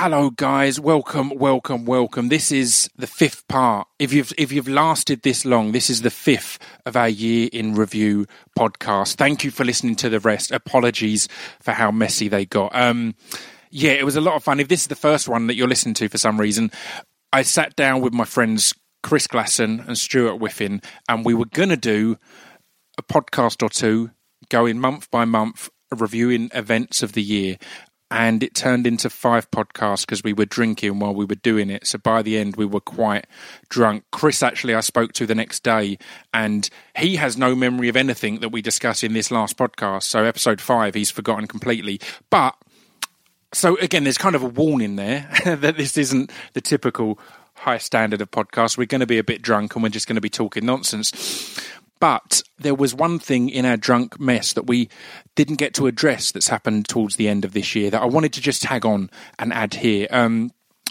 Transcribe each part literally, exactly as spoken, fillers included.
Hello, guys. Welcome, welcome, welcome. This is the fifth part. If you've if you've lasted this long, this is the fifth of our year in review podcast. Thank you for listening to the rest. Apologies for how messy they got. Um, yeah, it was a lot of fun. If this is the first one that you're listening to for some reason, I sat down with my friends Chris Glasson and Stuart Whiffin, and we were going to do a podcast or two, going month by month, reviewing events of the year. And it turned into five podcasts because we were drinking while we were doing it. So by the end, we were quite drunk. Chris, actually, I spoke to the next day, and he has no memory of anything that we discussed in this last podcast. So episode five, he's forgotten completely. But, so again, there's kind of a warning there that this isn't the typical high standard of podcast. We're going to be a bit drunk and we're just going to be talking nonsense. But there was one thing in our drunk mess that we didn't get to address that's happened towards the end of this year that I wanted to just tag on and add here. Um,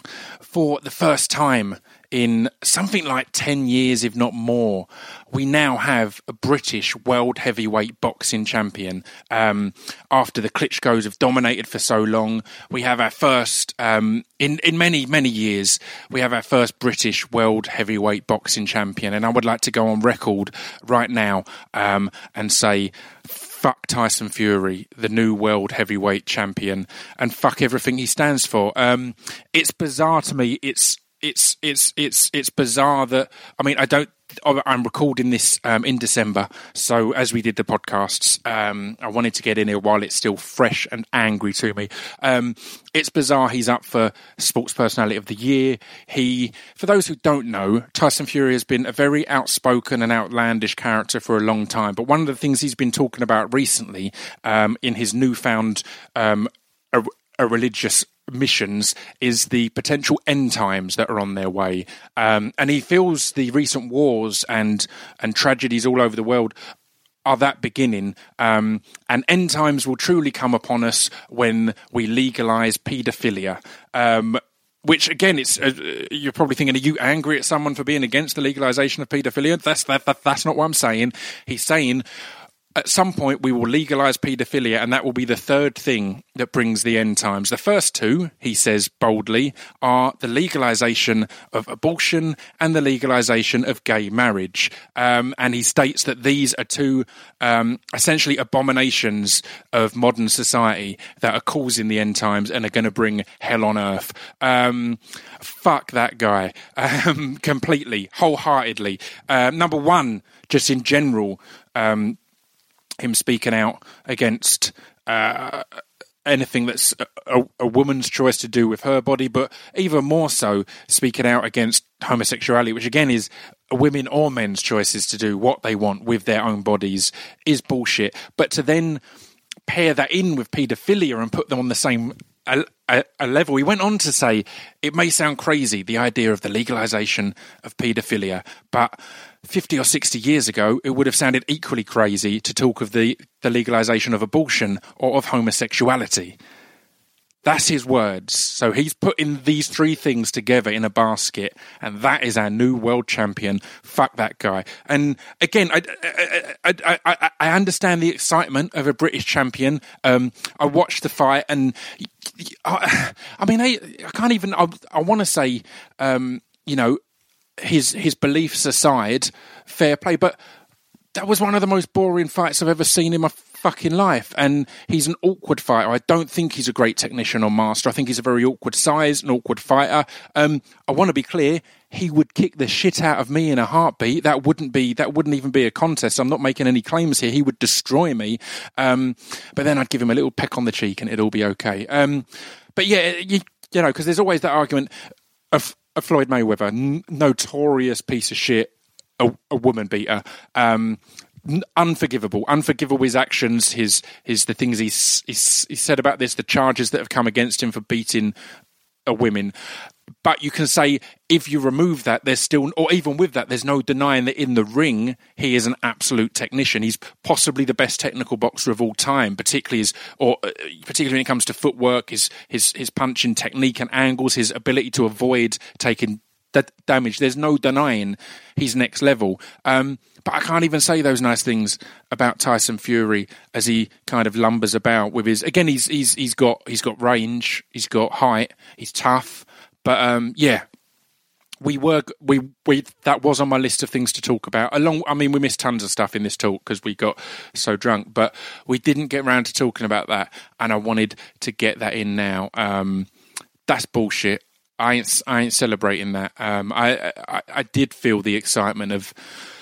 for the first time in something like ten years, if not more, we now have a British world heavyweight boxing champion. Um, after the Klitschko's have dominated for so long, we have our first, um, in, in many, many years, we have our first British world heavyweight boxing champion. And I would like to go on record right now um, and say, fuck Tyson Fury, the new world heavyweight champion, and fuck everything he stands for. Um, it's bizarre to me. It's It's it's it's it's bizarre that I mean I don't I'm recording this um, in December, so as we did the podcasts, um, I wanted to get in here while it's still fresh and angry to me. Um, it's bizarre he's up for Sports Personality of the Year. He, for those who don't know, Tyson Fury has been a very outspoken and outlandish character for a long time. But one of the things he's been talking about recently, um, in his newfound um, a, a religious missions, is the potential end times that are on their way, um, and he feels the recent wars and and tragedies all over the world are that beginning, um, and end times will truly come upon us when we legalise paedophilia. Um, Which again, it's uh, you're probably thinking, are you angry at someone for being against the legalisation of paedophilia? That's that, that that's not what I'm saying. He's saying, at some point, we will legalise paedophilia, and that will be the third thing that brings the end times. The first two, he says boldly, are the legalisation of abortion and the legalisation of gay marriage. Um, and he states that these are two um, essentially abominations of modern society that are causing the end times and are going to bring hell on earth. Um, fuck that guy. Um, completely, wholeheartedly. Uh, number one, just in general, um, him speaking out against uh, anything that's a, a woman's choice to do with her body, but even more so speaking out against homosexuality, which again is women or men's choices to do what they want with their own bodies, is bullshit. But to then pair that in with paedophilia and put them on the same a, a, a level, he went on to say, it may sound crazy, the idea of the legalisation of paedophilia, but fifty or sixty years ago, it would have sounded equally crazy to talk of the, the legalisation of abortion or of homosexuality. That's his words. So he's putting these three things together in a basket, and that is our new world champion. Fuck that guy. And again, I I, I, I, I understand the excitement of a British champion. Um, I watched the fight, and I, I mean, I, I can't even. I, I want to say, um, you know, his his beliefs aside, fair play, but that was one of the most boring fights I've ever seen in my fucking life. And he's an awkward fighter. I don't think he's a great technician or master. I think he's a very awkward size, an awkward fighter. Um, I want to be clear, he would kick the shit out of me in a heartbeat. That wouldn't be, that wouldn't even be a contest. I'm not making any claims here. He would destroy me. Um, but then I'd give him a little peck on the cheek and it'd all be okay. Um, but yeah, you, you know, because there's always that argument of, of Floyd Mayweather, n- notorious piece of shit, a, a woman beater, um, unforgivable, unforgivable. His actions, his his the things he's, he's he said about this, the charges that have come against him for beating a women. But you can say, if you remove that, there's still, or even with that, there's no denying that in the ring, he is an absolute technician. He's possibly the best technical boxer of all time, particularly his, or uh, particularly when it comes to footwork, his his his punching technique and angles, his ability to avoid taking d- damage. There's no denying he's next level. Um, but I can't even say those nice things about Tyson Fury as he kind of lumbers about with his. Again, he's he's he's got he's got range, he's got height, he's tough. But um, yeah. We were we we that was on my list of things to talk about. Along, I mean, we missed tons of stuff in this talk because we got so drunk, but we didn't get around to talking about that, and I wanted to get that in now. Um, that's bullshit. I ain't I ain't celebrating that. Um, I, I I did feel the excitement of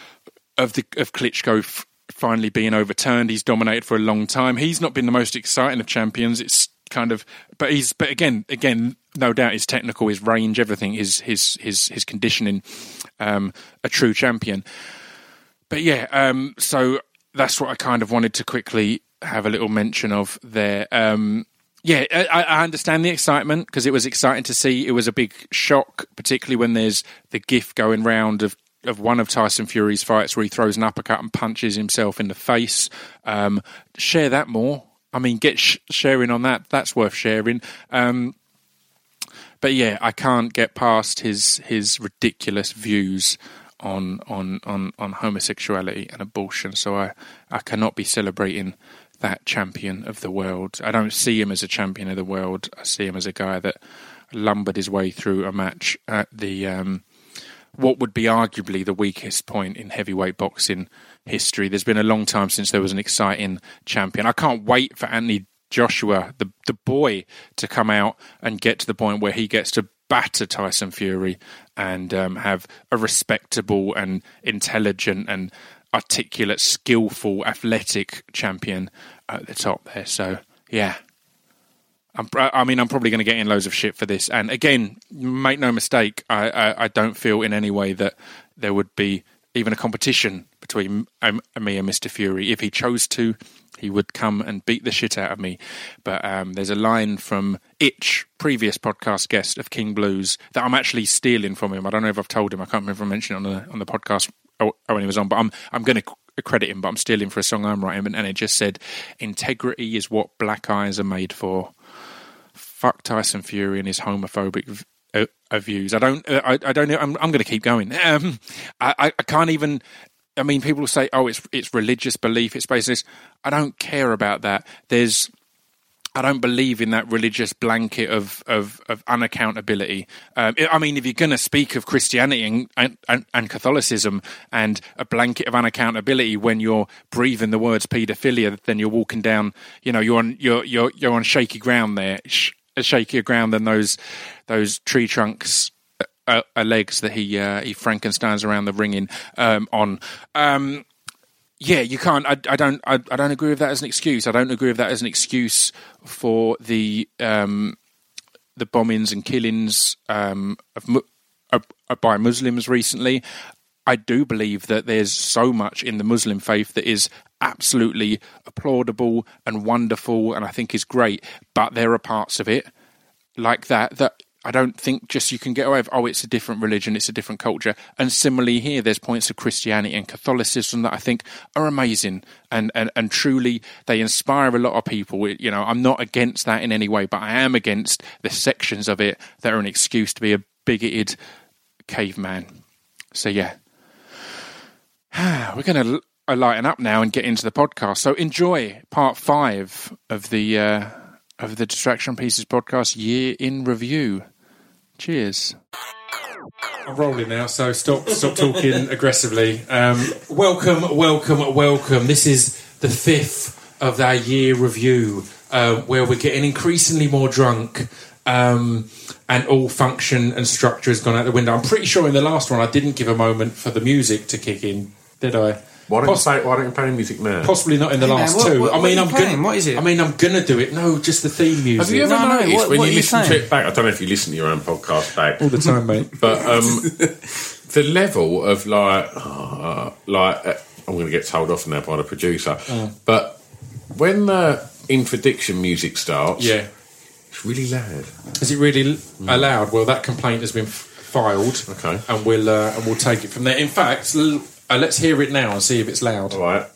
of the of Klitschko f- finally being overturned. He's dominated for a long time. He's not been the most exciting of champions. It's kind of, but he's, but again, again, no doubt his technical, his range, everything, his his his his conditioning, um, a true champion. But yeah, um, so that's what I kind of wanted to quickly have a little mention of there. Um, yeah, I, I understand the excitement because it was exciting to see. It was a big shock, particularly when there's the gif going round of. of one of Tyson Fury's fights where he throws an uppercut and punches himself in the face. Um, share that more. I mean, get sh- sharing on that. That's worth sharing. Um, but yeah, I can't get past his his ridiculous views on on on, on homosexuality and abortion. So I, I cannot be celebrating that champion of the world. I don't see him as a champion of the world. I see him as a guy that lumbered his way through a match at the um, what would be arguably the weakest point in heavyweight boxing history. There's been a long time since there was an exciting champion. I can't wait for Anthony Joshua, the the boy, to come out and get to the point where he gets to batter Tyson Fury and um, have a respectable and intelligent and articulate, skillful, athletic champion at the top there. So, yeah. I'm, I mean, I'm probably going to get in loads of shit for this. And again, make no mistake, I, I, I don't feel in any way that there would be even a competition between um, me and Mister Fury. If he chose to, he would come and beat the shit out of me. But um, there's a line from Itch, previous podcast guest of King Blues, that I'm actually stealing from him. I don't know if I've told him. I can't remember if I mentioned it on the on the podcast when he was on. But I'm I'm going to credit him. But I'm stealing for a song I'm writing, and it just said, "Integrity is what black eyes are made for." Fuck Tyson Fury and his homophobic uh, uh, views. I don't. Uh, I, I don't know. I'm, I'm going to keep going. Um, I, I can't even. I mean, people say, "Oh, it's it's religious belief. It's based on this." I don't care about that. There's. I don't believe in that religious blanket of of, of unaccountability. Um, I mean, if you're going to speak of Christianity and, and, and Catholicism and a blanket of unaccountability when you're breathing the words paedophilia, then you're walking down. You know, you're on you're you're you're on shaky ground there. Sh- shakier ground than those those tree trunks uh, uh, legs that he uh, he Frankensteins around the ring in um, on. Um, yeah, you can't. I, I don't. I, I don't agree with that as an excuse. I don't agree with that as an excuse for the um, the bombings and killings um, of, of, of by Muslims recently. I do believe that there's so much in the Muslim faith that is absolutely applaudable and wonderful, and I think is great. But there are parts of it like that that I don't think just you can get away with. Oh, it's a different religion, it's a different culture. And similarly here, there's points of Christianity and Catholicism that I think are amazing, and and, and truly they inspire a lot of people. You know, I'm not against that in any way, but I am against the sections of it that are an excuse to be a bigoted caveman. So yeah. We're going to lighten up now and get into the podcast. So enjoy part five of the uh, of the Distraction Pieces podcast year in review. Cheers. I'm rolling now, so stop stop talking aggressively. Um, welcome, welcome, welcome. This is the fifth of our year review, uh, where we're getting increasingly more drunk. Um, and all function and structure has gone out the window. I'm pretty sure in the last one I didn't give a moment for the music to kick in, did I? Why don't, Poss- you, play, why don't you play music now? Possibly not in the hey last man, what, two. what, I mean, what I'm playing? gonna. What is it? I mean, I'm gonna do it. No, just the theme music. Have you ever no, noticed no, what, when what you listen saying? to it back? I don't know if you listen to your own podcast back all the time, mate. But um, the level of like, uh, like uh, I'm going to get told off now by the producer. Oh. But when the interdiction music starts, yeah. It's really loud. Is it really mm. loud? Well, that complaint has been f- filed. Okay, and we'll uh, and we'll take it from there. In fact, l- uh, let's hear it now and see if it's loud. All right.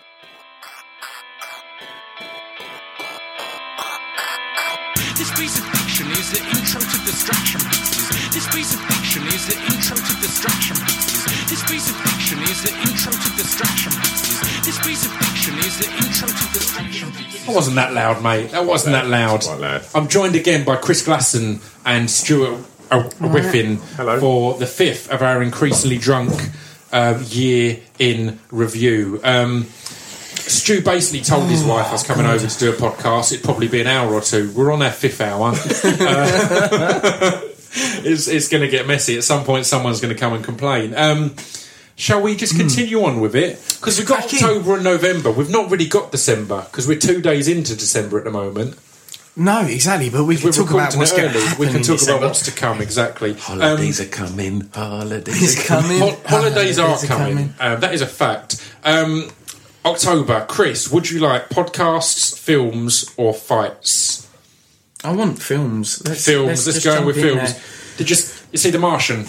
This piece of fiction is the intro to Distraction Masters. This piece of fiction is the intro to Distraction Masters. This piece of fiction is the intro to Distraction Masters. This piece of fiction is the intro to Distraction Masters. That wasn't that loud, mate. That wasn't that loud. Quite loud. I'm joined again by Chris Glasson and Stuart uh, Whiffin Hello. for the fifth of our increasingly drunk uh, year in review. Um, Stu basically told his wife I was coming over to do a podcast. It'd probably be an hour or two. We're on our fifth hour. uh, it's it's going to get messy. At some point, someone's going to come and complain. Um, shall we just continue mm. on with it? Because we've got Crack October in. and November. We've not really got December because we're two days into December at the moment. No, exactly. But we can We're talk about recording what's it going to early. happen We can in talk December. about what's to come. Exactly. Holidays Um, are coming. Holidays It's are coming. coming. Ho- holidays are Holidays are coming. coming. Um, that is a fact. Um, October, Chris, would you like podcasts, films, or fights? I want films. Let's, Films. Let's, just go jump with in films. there. Did you, you see The Martian?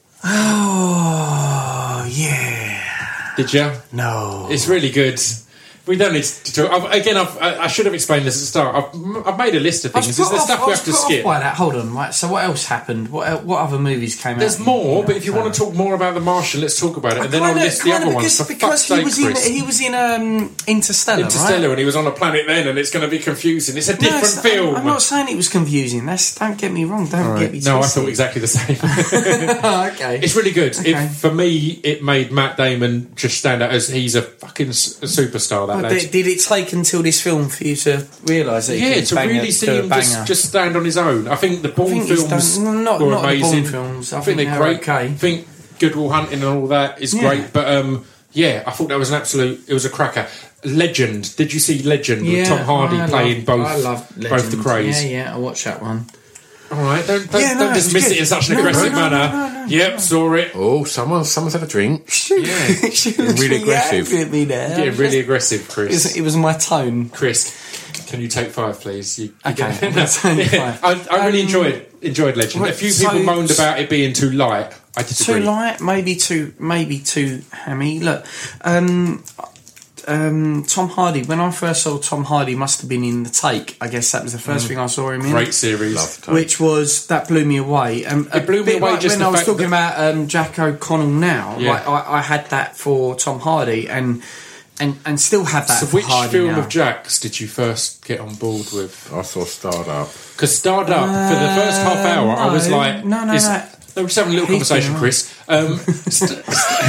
Oh, yeah. Did you? No. It's really good. We don't need to talk. I've, again, I've, I I should have explained this at the start. I've, I've made a list of I was things. put Is there off- stuff I we was have to put off skip? by that. Hold on, right. So what else happened? What el- what other movies came There's out? more, in but if you want to October? talk more about The Martian, let's talk about it, and then I'll Kinda- list the kinda other ones. because, For because fuck's he sake, was in Chris. he was in um, Interstellar, Interstellar, right? and he was on a planet then, and it's going to be confusing. It's a different No, it's- film. I'm not saying it was confusing. That's, don't get me wrong. Don't All get me right. No, I twisted. thought exactly the same. Okay. It's really good. Okay. It, for me, it made Matt Damon just stand out as he's a fucking s- a superstar. That But lad. did, did it take until this film for you to realise that? he Yeah, could to bang really a, see do a him banger? just, just stand on his own. I think the Bourne I think he's films done- not- were not the amazing. Bourne films. I I think think they're they're great. okay. I think Good Will Hunting and all that is Yeah. great. But um, yeah, I thought that was an absolute. It was a cracker. Legend. Did you see Legend Yeah, with Tom Hardy I playing love, both I love both Legend. the Craze? Yeah, yeah, I watched that one. All right, don't don't, Yeah, no, don't it's dismiss good. it in such an No, no, aggressive no, no, manner. no, no, no, yep, no. saw it. Oh, someone, someone's had a drink. Yeah, She was really aggressive. angry at me there. yeah, really aggressive, It Chris. was, it was my tone. Chris, can you take five, please? You, you Okay, get- I'm gonna take five. I, I really Um, enjoyed enjoyed Legend. right, A few so- people moaned about it being too light. I disagree. Too light, maybe too, maybe too hammy. Look, um, um, Tom Hardy. When I first saw Tom Hardy, must have been in The Take. I guess that was the first thing I saw him in. Great series. Loved it. Which was that blew me away. Um, a It blew me bit away like just when the I was fact talking that- about um, Jack O'Connell now. Yeah. Like I, I had that for Tom Hardy, and and and still have that. So, for which Hardy film now. of Jack's did you first get on board with? I saw Starred Up. Because Starred Up for the first half hour, I was no, like, no, no, is- no. No, we're just having a little He's conversation, doing Chris. Um, st-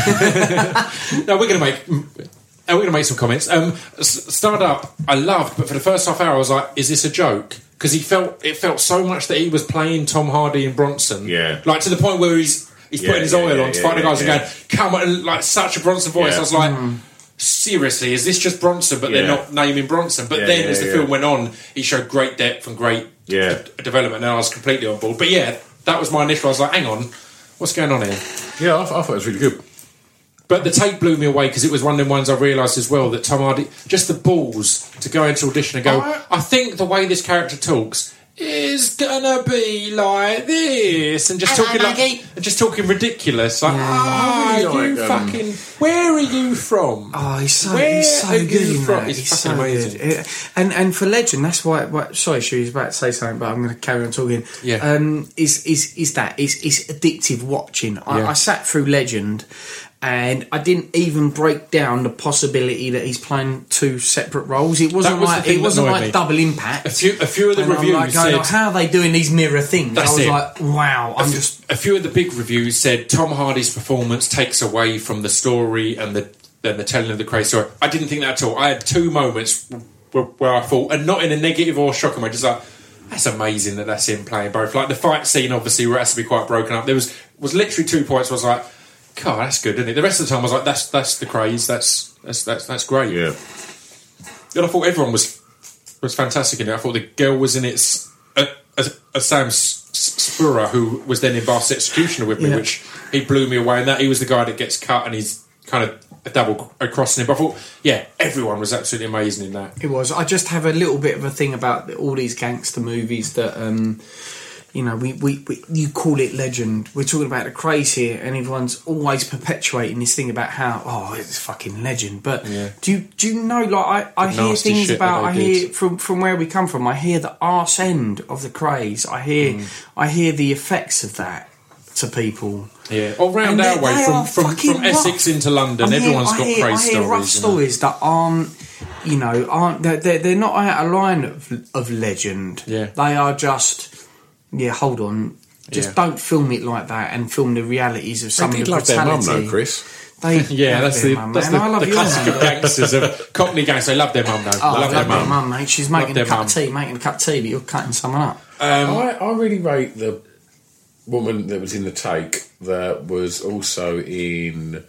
no, we're going to make. Uh, we're going to make some comments. Um, S- Starred Up, I loved, but for the first half hour, I was like, "Is this a joke?" Because he felt it felt so much that he was playing Tom Hardy and Bronson, Yeah. like to the point where he's he's Yeah, putting his yeah, oil yeah, on to yeah, fight the yeah, guys yeah. and going, "Come on!" and, like such a Bronson voice. Yeah. I was like. Seriously, is this just Bronson? But they're Yeah. not naming Bronson. But Yeah, then, yeah, as the yeah. film went on, he showed great depth and great Yeah. d- development, and I was completely on board. But yeah, that was my initial. I was like, "Hang on, what's going on here?" Yeah, I, I thought it was really good. But the take blew me away because it was one of them ones I realised as well that Tom Hardy just the balls to go into audition and go. I- I think the way this character talks is gonna be like this, and just Hello, talking like, Maggie. and just talking ridiculous. Like, ah, I really you like, um, fucking. Where are you from? Oh, he's so Where he's so are good you in from? that. He's He's, fucking so amazing. good. Yeah. And and for Legend, that's why. why sorry, Shu, he's about to say something, but I'm going to carry on talking. Yeah. Um, is is is that is is addictive watching? I, Yeah. I sat through Legend, and I didn't even break down the possibility that he's playing two separate roles. It wasn't That was the like thing it that wasn't annoyed like me. double impact. A few, a few of the And I'm reviews like going, said. "Oh, how are they doing these mirror things?" That's I was it. like, "Wow, I'm a, just." a few of the big reviews said Tom Hardy's performance takes away from the story and the and the telling of the crazy story. I didn't think that at all. I had two moments where, where I thought, and not in a negative or shocking way, just like that's amazing that that's him playing both. Like the fight scene, obviously, where it has to be quite broken up. There was was literally two points. Where I was like, God, that's good, isn't it? The rest of the time, I was like, that's that's the craze. That's that's that's that's great. Yeah. And I thought everyone was was fantastic in it. I thought the girl was in it. s- Uh, as, as Sam S- S- Spurrier, who was then in Bath's Executioner with me, Yeah. which he blew me away. And that he was the guy that gets cut, and he's kind of a double crossing him. But I thought, yeah, everyone was absolutely amazing in that. It was. I just have a little bit of a thing about all these gangster movies that, um, you know, we, we, we you call it legend. We're talking about the craze here, and everyone's always perpetuating this thing about how oh it's fucking legend. But Yeah. do you do you know? Like I, I The hear nasty things shit about. that I they hear did. from from where we come from. I hear the arse end of the craze. I hear Mm. I hear the effects of that to people. Yeah, all round And our they- way they from are from, fucking from Essex rough. into London. I hear- Everyone's I got hear, crazy I hear stories. rough you know. stories that aren't, you know, aren't they're, they're, they're not out of line of, of legend. Yeah. They are just, yeah. Hold on, just Yeah. don't film it like that and film the realities of some They of did the love their mum, brutality. though, Chris. They Yeah, love that's their the mum, that's man. I the, love the your classic mum. of gangsters of Cockney gangsters. They love their mum, though. Oh, they love their your mum. mum, mate. She's making their a cup mum. of tea, making a cup of tea, but you're cutting someone up. Um, I, I really rate the woman that was in the take that was also in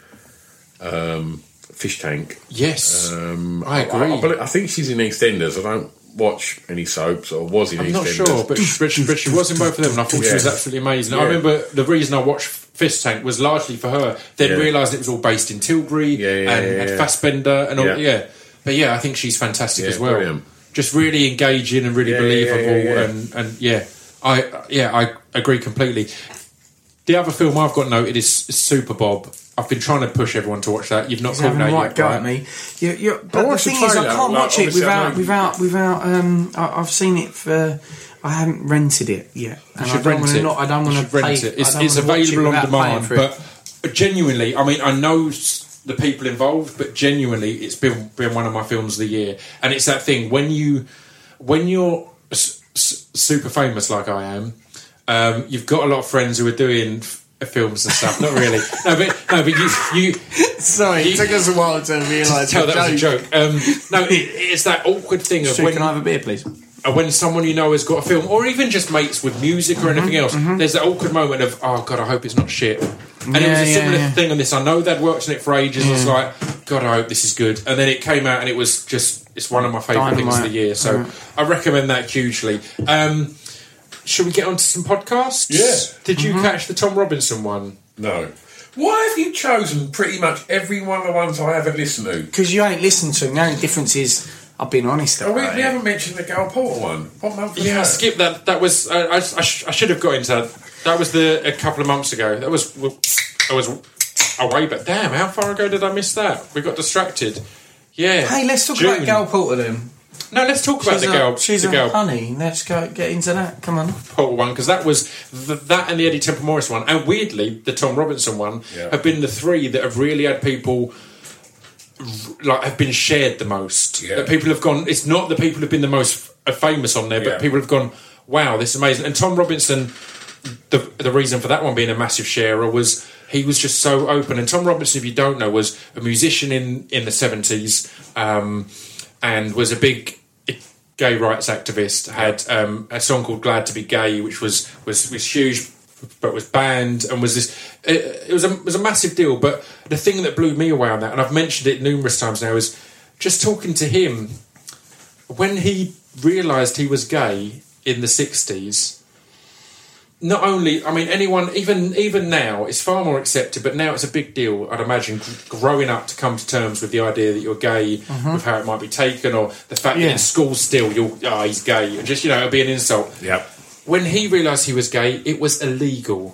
um, Fish Tank. Yes, Um, I agree. I, I, believe- I think she's in EastEnders. I don't watch any soaps or was in I'm EastEnders. not sure, but she, but, she, but she was in both of them, and I thought she Yeah. was absolutely amazing. I Yeah. remember the reason I watched Fist Tank was largely for her. Then Yeah. realised it was all based in Tilbury Yeah, yeah, and yeah, had yeah. Fassbender and all. Yeah. Yeah. But yeah, I think she's fantastic Yeah, as well. brilliant. Just really engaging and really Yeah, yeah, believable, yeah, yeah. and and yeah, I yeah I agree completely. The other film I've got noted is, is Super Bob. I've been trying to push everyone to watch that. You've not He's called having a that right yet, go right? at me. You, you, but the watched the thing is, I trailer, can't like, watch it obviously I without know- without without. Um, I, I've seen it for. I haven't rented it yet. And You I should don't rent wanna it. Not, I don't You want should to pay. rent it. It's, I don't it's wanna watch it available on without paying demand, for it. but genuinely, I mean, I know s- the people involved, but genuinely, it's been been one of my films of the year. And it's that thing when you when you're s- s- super famous like I am, um, you've got a lot of friends who are doing f- films and stuff. Not really, no, but no, but you you. Sorry, You- it took us a while to realise. Tell that was a joke. Um, no, it, it's that awkward thing of Stu, when can I have a beer, please? uh, when someone you know has got a film, or even just mates with music or anything else, there's that awkward moment of, oh God, I hope it's not shit. And it Yeah, was a yeah, similar yeah. thing on this. I know they'd worked on it for ages. I was like, God, I hope this is good. And then it came out, and it was just, it's one of my favourite things of the Dynamite. year. So I recommend that hugely. Um, should we get on to some podcasts? Yeah. Did you catch the Tom Robinson one? No. Why have you chosen pretty much every one of the ones I haven't listened to? Because you ain't listened to them. The only difference is I've been honest Oh, about we, it. we haven't mentioned the Gal Porter one. What month was Yeah, I that? skipped that. That was, uh, I, I, sh- I should have got into that. That was the a couple of months ago. That was, I was away, but damn, how far ago did I miss that? We got distracted. Yeah. Hey, let's talk June. about Gal Porter then. No, let's talk about She's the a, girl. she's the a girl honey. Let's go get into that. Come on. Porter one, because that was the, that and the Eddie Temple Morris one, and weirdly the Tom Robinson one Yeah. have been the three that have really had people like have been shared the most. Yeah. That people have gone. It's not the people who've been the most f- famous on there, but Yeah. people have gone, wow, this is amazing. And Tom Robinson, the the reason for that one being a massive sharer was he was just so open. And Tom Robinson, if you don't know, was a musician in in the seventies, um, and was a big gay rights activist. Had um, a song called "Glad to Be Gay," which was was was huge, but was banned and was this. It, it was a it was a massive deal. But the thing that blew me away on that, and I've mentioned it numerous times now, is just talking to him when he realised he was gay in the sixties. Not only, I mean, anyone, even even now, it's far more accepted, but now it's a big deal, I'd imagine, g- growing up to come to terms with the idea that you're gay, with how it might be taken, or the fact that Yeah. in school still, you're, oh, he's gay, and just, you know, it'll be an insult. Yep. When he realised he was gay, it was illegal.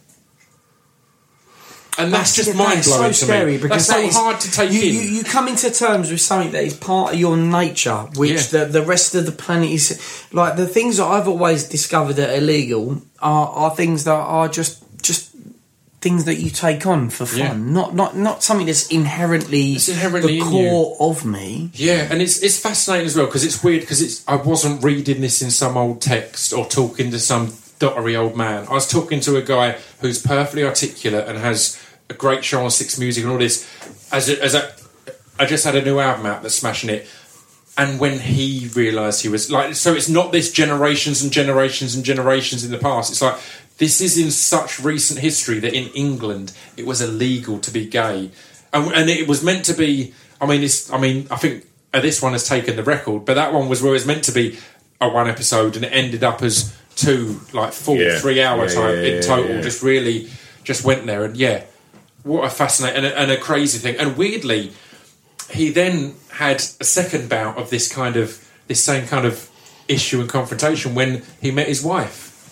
And that's, just that mind is blowing so to scary me. because That's so that is- hard to take you, in. You, you come into terms with something that is part of your nature, which Yeah. the, the rest of the planet is like the things that I've always discovered that are illegal are, are things that are just just things that you take on for fun, Yeah. not not not something that's inherently, It's inherently the in core of me. Yeah, and it's it's fascinating as well because it's weird because it's I wasn't reading this in some old text or talking to some dottery old man. I was talking to a guy who's perfectly articulate and has a great show on Six Music and all this. As a, as a, I just had a new album out that's smashing it, and when he realised he was like, so it's not this generations and generations and generations in the past. It's like this is in such recent history that in England it was illegal to be gay, and, and it was meant to be. I mean, it's. I mean, I think uh, this one has taken the record, but that one was where it was meant to be a one episode, and it ended up as two, like full Yeah. three hour Yeah, time yeah, in yeah, total. yeah. Just really, just went there, and yeah, what a fascinating and a, and a crazy thing. And weirdly, he then had a second bout of this kind of this same kind of issue and confrontation when he met his wife.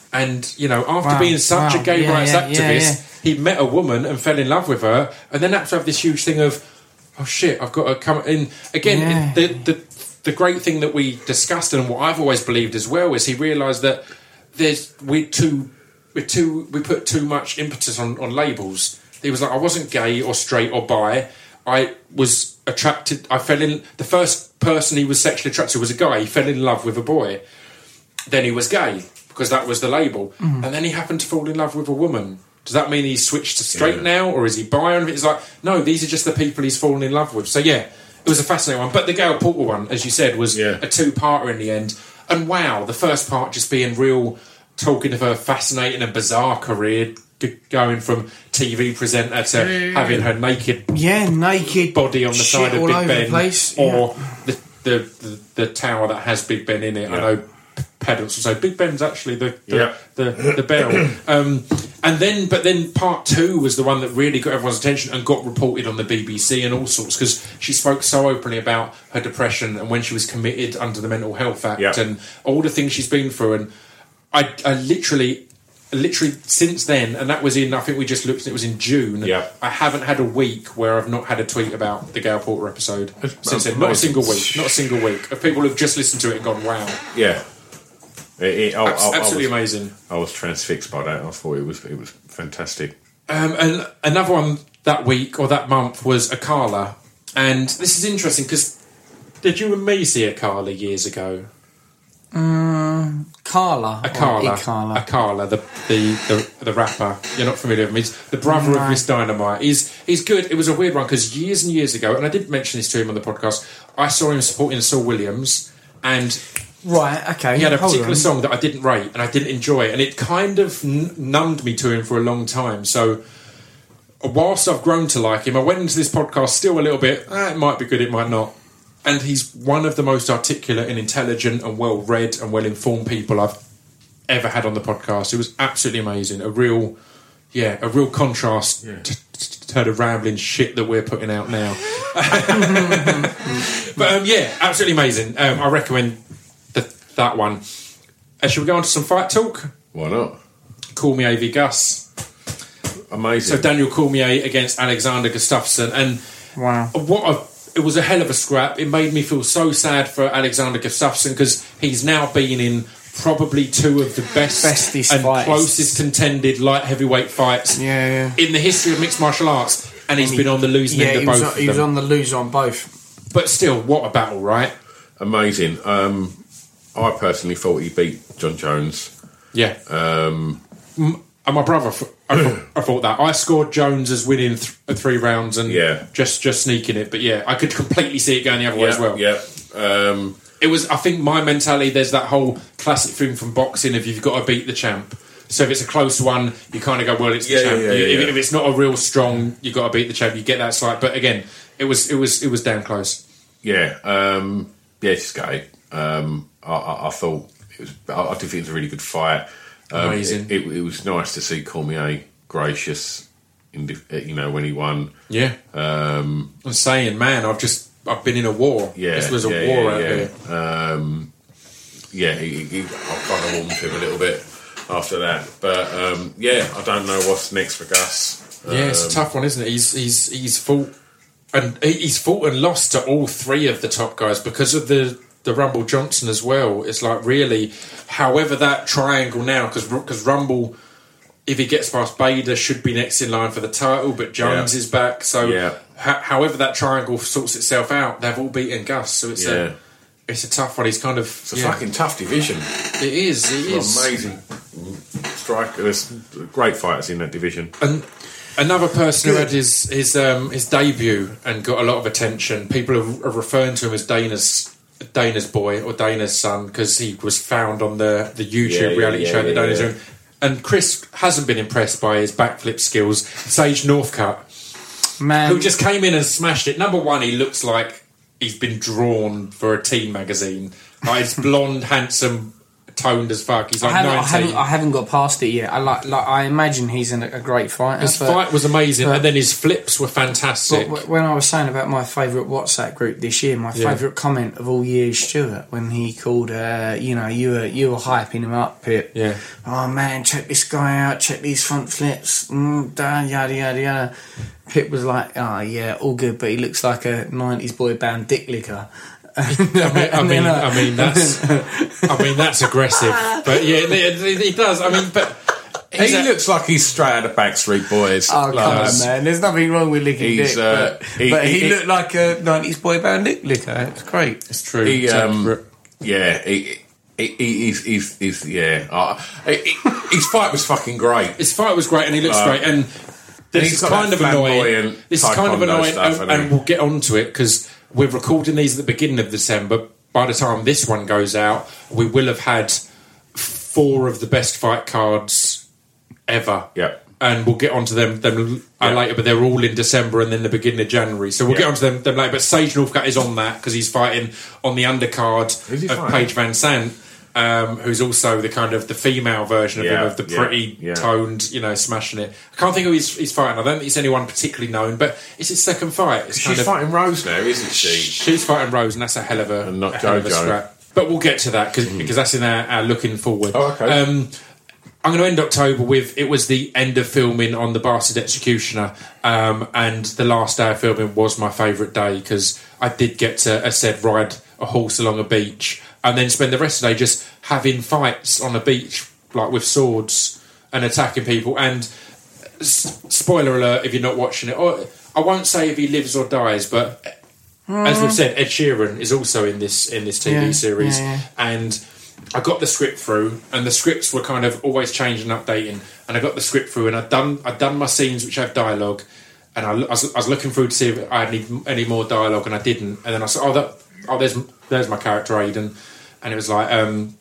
And, you know, after Wow, being such wow. a gay Yeah, rights yeah, activist, yeah, yeah. he met a woman and fell in love with her, and then had to have this huge thing of, oh shit, I've got to come in. Again, Yeah. the, the the great thing that we discussed, and what I've always believed as well, is he realised that there's we're too we're too we put too much impetus on, on labels. He was like, I wasn't gay or straight or bi. I was attracted. I fell in. The first person he was sexually attracted to was a guy. He fell in love with a boy. Then he was gay because that was the label, Mm. and then he happened to fall in love with a woman. Does that mean he's switched to straight Yeah. now, or is he bi? And it's like, no, these are just the people he's fallen in love with. So yeah, it was a fascinating one. But the Gail Porter one, as you said, was Yeah. a two-parter in the end. And wow, the first part just being real, talking of her fascinating and bizarre career, g- going from T V presenter to yeah, having yeah. her naked Yeah, naked body on the shit side of all Big over Ben, the place. or yeah. the, the, the the tower that has Big Ben in it. I Yeah. know pedants will say Big Ben's actually the the, Yeah. the, the bell. Um, and then, but then part two was the one that really got everyone's attention and got reported on the B B C and all sorts, because she spoke so openly about her depression and when she was committed under the Mental Health Act Yeah. and all the things she's been through. And I, I literally. Literally since then, and that was in, I think we just looked, it was in June. Yeah. I haven't had a week where I've not had a tweet about the Gail Porter episode since then. Not a amazing. single week. Not a single week. Of people who've just listened to it and gone, wow. Yeah. It, it, I, Abs- I- I absolutely was, amazing. I was transfixed by that. I thought it was it was fantastic. Um, and another one that week or that month was Akala. And this is interesting because did you and me see Akala years ago? Um, Carla. Akala. Or Ikala. Akala, the, the, the, the rapper. You're not familiar with him. He's the brother No. of Miss Dynamite. He's, he's good. It was a weird one because years and years ago, and I did mention this to him on the podcast, I saw him supporting Saul Williams, and Right, okay. he had a hold particular on. song that I didn't rate and I didn't enjoy, and it kind of n- numbed me to him for a long time. So whilst I've grown to like him, I went into this podcast still a little bit, ah, it might be good, it might not. And he's one of the most articulate and intelligent and well-read and well-informed people I've ever had on the podcast. It was absolutely amazing. A real, yeah, a real contrast Yeah. to, to the rambling shit that we're putting out now. But um, yeah, absolutely amazing. Um, I recommend the, that one. Uh, should we go on to some fight talk? Why not? Cormier v Gus. Amazing. So Daniel Cormier against Alexander Gustafsson, and Wow. what a it was a hell of a scrap. It made me feel so sad for Alexander Gustafsson because he's now been in probably two of the best Bestest and fights. closest contended light heavyweight fights Yeah, yeah. in the history of mixed martial arts, and he's And he- been on the losing Yeah, end of he both was, on, of he was them. on the loser on both. But still, what a battle, right? Amazing. Um, I personally thought he beat John Jones. Yeah. Um, M- and my brother, f- I, thought, I thought that I scored Jones as winning th- three rounds and Yeah. just just sneaking it. But yeah, I could completely see it going the other way yeah, as well. Yeah. Um, It was, I think, my mentality. There's that whole classic thing from boxing of you've got to beat the champ. So if it's a close one, you kind of go, well, it's the Yeah, champ. yeah, You- yeah, if, yeah. if it's not a real strong, you got to beat the champ. You get that slight. But again, it was it was it was damn close. yeah. Um, yeah, it's great. Um, I, I, I thought it was. I, I did think it was a really good fight. Um, Amazing. It, it, it was nice to see Cormier gracious. In the, you know when he won. Yeah, Um, I'm saying, man, I've just I've been in a war. Yeah, This was a yeah, war yeah, out yeah. here. Um, yeah, he, he, I kind of warmed to him a little bit after that, but um, yeah, I don't know what's next for Gus. Yeah, it's a Um, tough one, isn't it? He's he's he's fought and he- he's fought and lost to all three of the top guys because of the the Rumble Johnson as well. It's like really, however that triangle now, because because Rumble, if he gets past Bader, should be next in line for the title, but Jones Yeah. is back. So Yeah. ho- however that triangle sorts itself out, they've all beaten Gus. So it's Yeah. a it's a tough one. He's kind of It's a yeah. fucking tough division. It is. It is. Amazing striker. There's great fighters in that division. And another person who had his his um, his debut and got a lot of attention. People are, are referring to him as Dana's Dana's boy or Dana's son because he was found on the the YouTube Yeah, yeah, reality yeah, show that yeah, Dana's yeah. doing. And Chris hasn't been impressed by his backflip skills. Sage Northcutt, Man, who just came in and smashed it. Number one, he looks like he's been drawn for a teen magazine. Like his blonde, handsome toned as fuck. He's I like haven't, I nineteen. haven't, I haven't got past it yet. I like, like I imagine he's an, a great fighter. His but, fight was amazing, but- and then his flips were but fantastic. w- when I was saying about my favourite WhatsApp group this year, my Yeah. favourite comment of all year is Stuart when he called, uh, you know, you were you were hyping him up, Pip. Yeah. Oh man, check this guy out, check these front flips, mm, da, yada yada yada. Pip was like, oh yeah, all good, but he looks like a nineties boy band dick licker. I mean, I mean, I mean that's, I mean that's aggressive, but yeah, it, it does. I mean, but He he's a- looks like he's straight out of Backstreet Boys. Oh, come Like, on, man. There's nothing wrong with licking He's, dick. uh, but he- but he, he- looked like a nineties boy band dick licker. It's great. It's true. He, It's um, accurate. yeah, he, he, he, he's, he's, he's, yeah. Uh, he, he- his fight was fucking great. His fight was great, and he looks Uh, great. And this he's is got kind that of annoying. flamboyant This is kind of taekwondo annoying, stuff, and, hasn't and he? we'll get onto it because we're recording these at the beginning of December. By the time this one goes out, we will have had four of the best fight cards ever. Yeah. And we'll get onto them, them uh, Yeah. later, but they're all in December and then the beginning of January. So we'll Yeah. get onto them, them later. But Sage Northcutt is on that because he's fighting on the undercard Who's he of fighting? Paige Van Sant, um, who's also the kind of the female version of Yeah, him, of the yeah, pretty, yeah. toned, you know, smashing it. I can't think who he's, he's fighting. I don't think it's anyone particularly known, but it's his second fight. It's kind She's of, fighting Rose now, isn't she? She's fighting Rose, and that's a hell of a, And not a hell of a Jojo. scrap. But we'll get to that cause, because that's in our, our looking forward. Oh, okay. Um, I'm going to end October with it was the end of filming on The Bastard Executioner, um, and the last day of filming was my favourite day because I did get to, as I said, ride a horse along a beach and then spend the rest of the day just having fights on a beach, like with swords and attacking people. And s- spoiler alert if you're not watching it, or I won't say if he lives or dies, but as we've said, Ed Sheeran is also in this in this T V Yeah, series, yeah, yeah. and I got the script through, and the scripts were kind of always changing and updating. And I got the script through, and I'd done I'd done my scenes which have dialogue, and I, I, was, I was looking through to see if I had any, any more dialogue, and I didn't. And then I said, "Oh, that, oh, there's there's my character Aidan," and it was like um,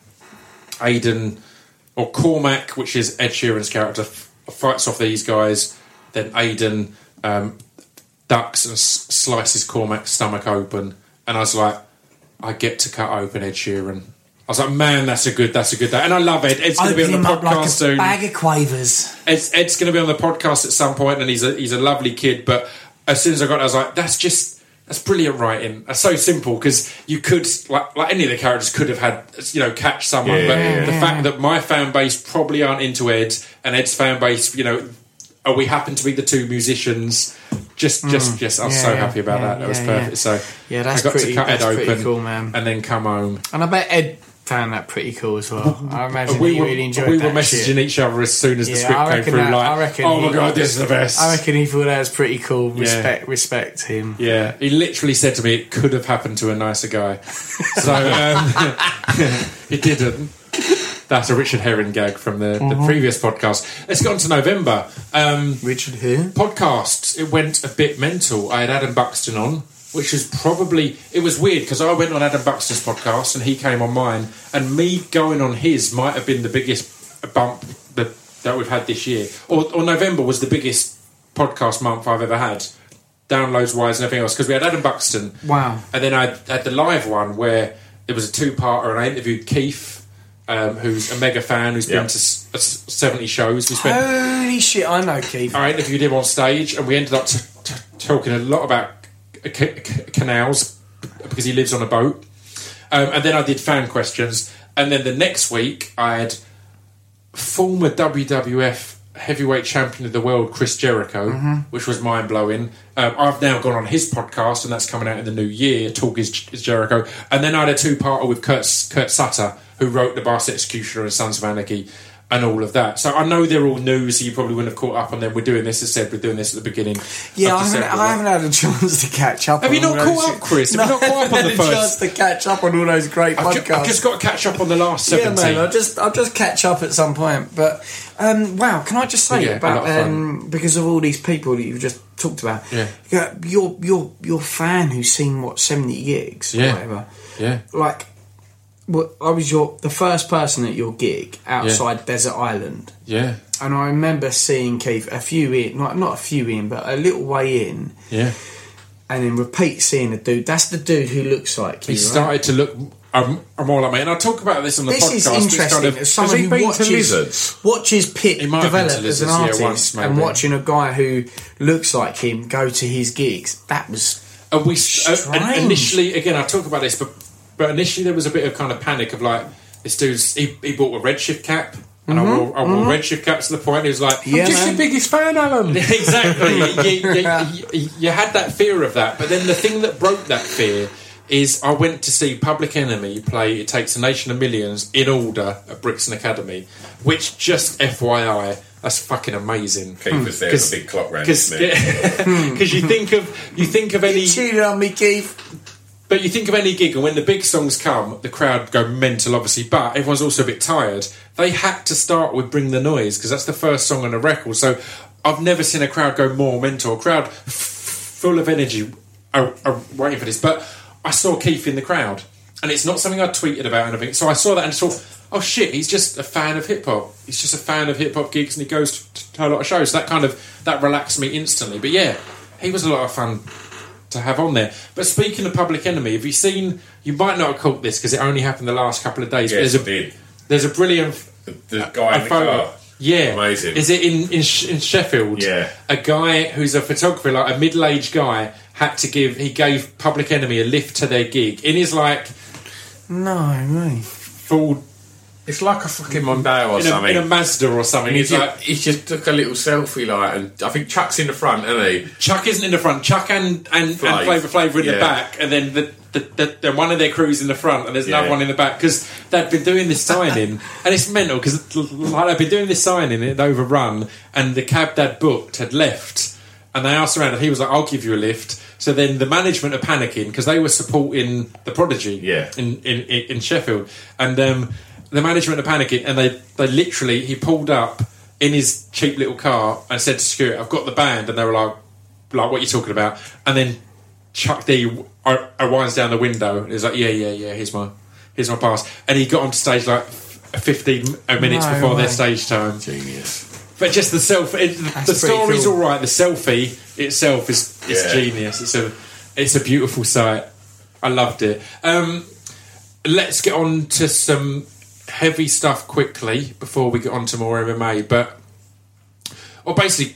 Aidan or Cormac, which is Ed Sheeran's character, f- fights off these guys. Then Aidan um, ducks and s- slices Cormac's stomach open, and I was like, "I get to cut open Ed Sheeran." I was like, man, that's a good, that's a good day. And I love Ed. Ed's going to be on Open the him up podcast like a soon. bag of quavers. Ed's, Ed's going to be on the podcast at some point, and he's a he's a lovely kid. But as soon as I got it, I was like, that's just that's brilliant writing. That's so simple because you could like like any of the characters could have had you know catch someone, Yeah, but yeah, yeah. the fact that my fan base probably aren't into Ed, and Ed's fan base, you know, oh, we happen to be the two musicians. Just, just, just. I was Yeah, so yeah, happy about yeah, that. That was yeah, perfect. yeah. So Yeah, that's I got pretty- to cut that's Ed pretty open, cool, man. and then come home. And I bet Ed found that pretty cool as well. I imagine we he were, really enjoyed we that were messaging shit. each other as soon as the Yeah, script I came reckon through. that- like, I reckon oh my he- god, this is the best. I reckon he thought that was pretty cool. Respect, respect him. Yeah, he literally said to me, "It could have happened to a nicer guy." So um, it didn't. That's a Richard Herring gag from the, the previous podcast. Let's get on to November. Um, Richard here. podcasts, it went a bit mental. I had Adam Buxton on, which was probably it was weird because I went on Adam Buxton's podcast and he came on mine, and me going on his might have been the biggest bump that that we've had this year. Or, or November was the biggest podcast month I've ever had, downloads wise and everything else, because we had Adam Buxton. Wow. And then I had the live one where it was a two-parter, and I interviewed Keith. Um, who's a mega fan, who's Yeah. been to s- s- seventy shows. We spent Holy shit, I know Keith. I interviewed him on stage, and we ended up t- t- talking a lot about c- c- canals because he lives on a boat. Um, and then I did fan questions, and then the next week I had former W W F heavyweight champion of the world Chris Jericho, which was mind blowing. Um, I've now gone on his podcast, and that's coming out in the new year. Talk is, is Jericho, and then I had a two-parter with Kurt Kurt Sutter, who wrote The Bastard Executioner and Sons of Anarchy and all of that. So I know they're all new, so you probably wouldn't have caught up on them. We're doing this, as I said, we're doing this at the beginning. Yeah, of I haven't, December. I haven't had a chance to catch up. Have on you not all caught those- up, Chris? Have No, you not caught I up on haven't the had a first- chance to catch up on all those great I've, ju- podcasts. I've just got to catch up on the last yeah, seventeen. man. I'll just I'll just catch up at some point. But um, wow, can I just say Yeah, a about lot of um, because of all these people that you've just talked about? Yeah. yeah your your your fan who's seen what seventy gigs, Yeah. or whatever. Yeah. Like, well, I was your the first person at your gig outside Desert Island. Yeah. And I remember seeing Keith a few in, not not a few in, but a little way in, Yeah. and then repeat seeing a dude. That's the dude who looks like you. He right? started to look I'm, I'm all like, mate, and I talk about this on the This podcast. is It's interesting. kind of- As someone Has he who been to watches, Lizards? watches Pip He might have been develop to as an Lizards, yeah, artist once, and maybe. watching a guy who looks like him go to his gigs, that was And we uh, Strange. and initially, again, I talk about this, but but initially there was a bit of kind of panic of like, this dude's he, he bought a Redshift cap, and I wore, I wore Redshift caps to the point he was like, Yeah, I'm just man. your biggest fan, Alan. exactly. you, you, you, you, you had that fear of that, but then the thing that broke that fear is I went to see Public Enemy play It Takes a Nation of Millions in order at Brixton Academy, which, just F Y I, that's fucking amazing. Keith was there with a big clock round his Because neck. you think of you think of any cheated on me, Keith. but you think of any gig, and when the big songs come, the crowd go mental, obviously, but everyone's also a bit tired. They had to start with Bring the Noise, because that's the first song on the record. So I've never seen a crowd go more mental. A crowd f- full of energy are, are waiting for this. But I saw Keith in the crowd, and it's not something I tweeted about or anything. So I saw that and thought, oh shit, he's just a fan of hip-hop. He's just a fan of hip-hop gigs, and he goes to, to a lot of shows. So that kind of, that relaxed me instantly. But yeah, he was a lot of fun to have on there. But speaking of Public Enemy, have you seen, you might not have caught this because it only happened the last couple of days, Yes, but I there's a, did. there's a brilliant The, the guy in a the photo. car. Yeah. Amazing. Is it in, in, Sh- in Sheffield? Yeah. A guy who's a photographer, like a middle-aged guy, had to give, he gave Public Enemy a lift to their gig in his like No, really. full, It's like a fucking Mondeo or in a, something. in a Mazda or something. and he He's just, like, he just took a little selfie, like, and I think Chuck's in the front, isn't he? Chuck isn't in the front. Chuck and and, Flav. and Flavor Flav in the Yeah. back, and then the, the, the, the one of their crews in the front, and there's another Yeah. one in the back because they'd been doing this signing, and it's mental because like, they'd been doing this signing, it overrun, and the cab they'd booked had left, and they asked around, and he was like, "I'll give you a lift." So then the management are panicking because they were supporting the Prodigy, Yeah. in in, in Sheffield, and um, the management are panicking, and they they literally he pulled up in his cheap little car and said to security, "I've got the band," and they were like, "Like what are you talking about?" And then Chuck D w- winds down the window and he's like, "Yeah, yeah, yeah. Here's my here's my pass," and he got on stage like fifteen minutes No before way. their stage time. Genius. But just the selfie, it, the pretty story's cool. all right. The selfie itself is it's Yeah. genius. It's a it's a beautiful sight. I loved it. Um, let's get on to some heavy stuff quickly before we get on to more M M A. But well, basically,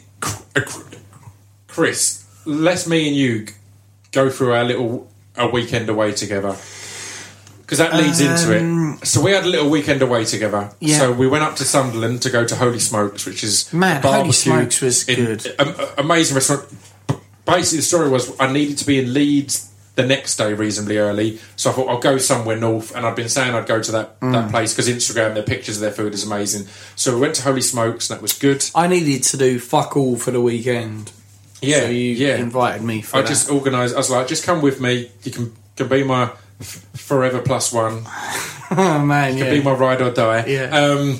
Chris, let's me and you go through our little a weekend away together. Because that leads into it. So we had a little weekend away together. Yeah. So we went up to Sunderland to go to Holy Smokes, which is Man, a barbecue Holy Smokes was in- good. am- amazing restaurant. Basically, the story was I needed to be in Leeds the next day reasonably early, so I thought I'll go somewhere north. And I'd been saying I'd go to that, Mm. that place because Instagram, their pictures of their food is amazing. So we went to Holy Smokes, and that was good. I needed to do fuck all for the weekend. Yeah, so you yeah. invited me for I that. just organised. I was like, just come with me. You can can be my f- forever plus one. oh man, yeah. Be my ride or die. Yeah. Um,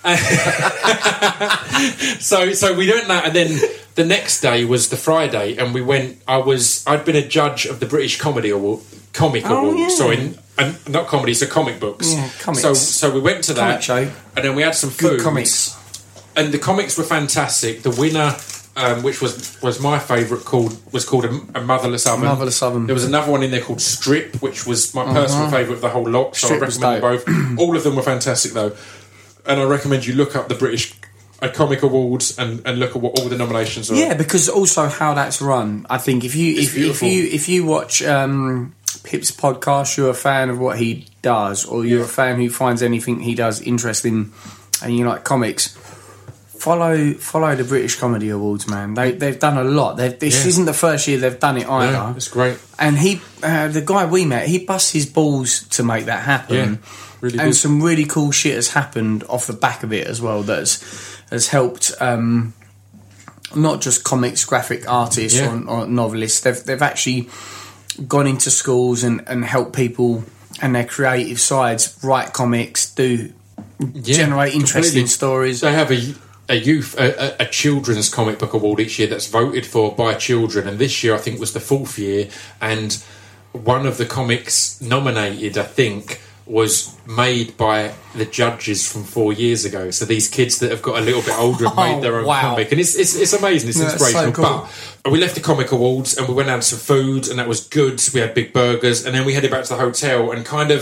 so so we went that, and then the next day was the Friday, and we went. I was I'd been a judge of the British Comedy Award, Comic Oh, Award. yeah. Sorry, and not comedy, so comic books. Yeah, comics. So so we went to Comic that show. and then we had some Good food. comics. And the comics were fantastic. The winner, um, which was was my favourite, called was called a, a Motherless Oven. Motherless Oven. There was another one in there called Strip, which was my personal favourite of the whole lot. So Strip I was recommend them both. All of them were fantastic, though, and I recommend you look up the British uh, Comic Awards and, and look at what all the nominations are. Yeah, because also how that's run. I think if you It's if, if beautiful. you if you watch um, Pip's podcast, you're a fan of what he does, or you're a fan who finds anything he does interesting, and you like comics. Follow follow the British Comedy Awards, man. They they've done a lot. They've, this Yeah. isn't the first year they've done it either. No, it's great. And he, uh, the guy we met, he busts his balls to make that happen. Yeah, really and good. some really cool shit has happened off the back of it as well. That's has helped um, not just comics, graphic artists Yeah. or, or novelists. They've they've actually gone into schools and and helped people and their creative sides write comics, do Yeah, generate interesting completely. stories. They have a, a youth, a, a, a children's comic book award each year that's voted for by children, and this year I think was the fourth year, and one of the comics nominated, I think, was made by the judges from four years ago. So these kids that have got a little bit older have made their own Oh, wow. comic, and it's it's, it's amazing. It's Yeah, that's so inspirational. cool. But we left the comic awards and we went out to some food, and that was good. We had big burgers, and then we headed back to the hotel and kind of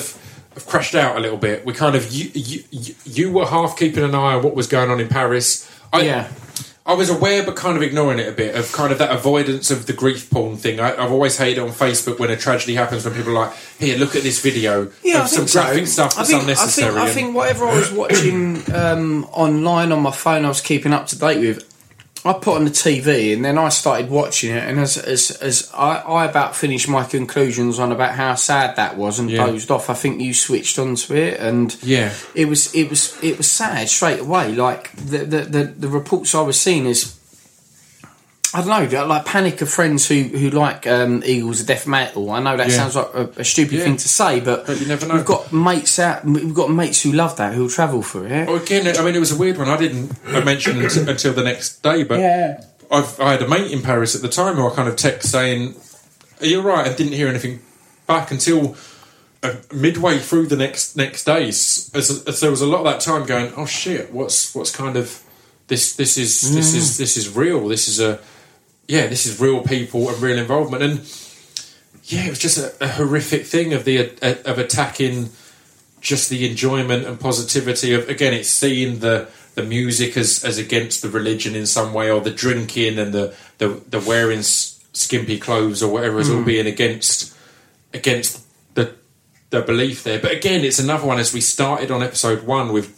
have crashed out a little bit. We kind of you you, you were half keeping an eye on what was going on in Paris. I, yeah. I was aware, but kind of ignoring it a bit, of kind of that avoidance of the grief porn thing. I, I've always hated it on Facebook when a tragedy happens, when people are like, here, look at this video yeah, of some so. graphic stuff that's I think, unnecessary. I think, I think whatever I was watching um, online on my phone, I was keeping up to date with, I put on the T V and then I started watching it, and as as, as I, I about finished my conclusions on about how sad that was and yeah. dozed off, I think you switched onto it, and yeah, it was it was it was sad straight away. Like the the, the, the reports I was seeing is, I don't know, like panic of friends who who like um, Eagles of Death Metal. I know that yeah. sounds like a, a stupid yeah. thing to say, but, but you never know. We've got mates out. We've got mates who love that, who'll travel for it. Well, again, I mean, it was a weird one. I didn't mention it until, until the next day, but yeah. I've, I had a mate in Paris at the time who I kind of text saying, "Are you all right?" I didn't hear anything back until uh, midway through the next next days, as, as there was a lot of that time going, "Oh shit, what's what's kind of this? This is mm. this is this is real. This is a." Yeah, this is real people and real involvement, and yeah, it was just a, a horrific thing of the uh, of attacking just the enjoyment and positivity of, again, it's seeing the the music as, as against the religion in some way, or the drinking and the the, the wearing s- skimpy clothes or whatever, as mm. all being against against the the belief there. But again, it's another one, as we started on episode one with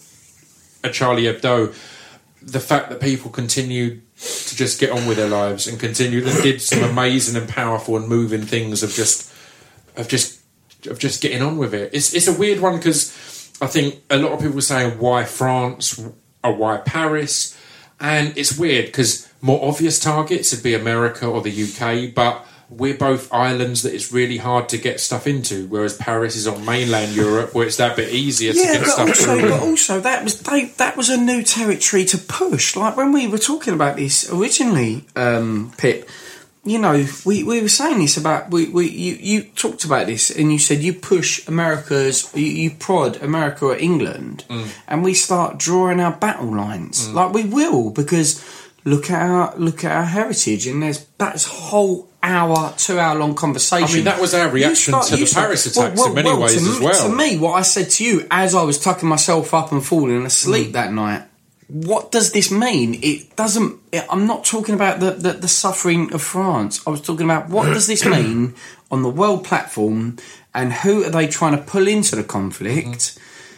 a Charlie Hebdo, the fact that people continued to just get on with their lives and continue and did some amazing and powerful and moving things of just of just of just getting on with it. It's it's a weird one, because I think a lot of people are saying, why France or why Paris, and it's weird because more obvious targets would be America or the U K, but we're both islands that it's really hard to get stuff into, whereas Paris is on mainland Europe, where it's that bit easier yeah, to get but stuff also, through. But also, that was they, that was a new territory to push. Like when we were talking about this originally, um, Pip, you know, we, we were saying this about we, we you, you talked about this, and you said you push America's you, you prod America or England, mm. and we start drawing our battle lines mm. like we will, because look at our look at our heritage, and there's that's whole hour, two hour long conversation. I mean, that was our reaction start, to the start, Paris attacks well, well, in many well, ways to as well. To me, what I said to you as I was tucking myself up and falling asleep mm. that night, what does this mean? It doesn't. It, I'm not talking about the, the, the suffering of France. I was talking about what does this mean on the world platform, and who are they trying to pull into the conflict? Mm.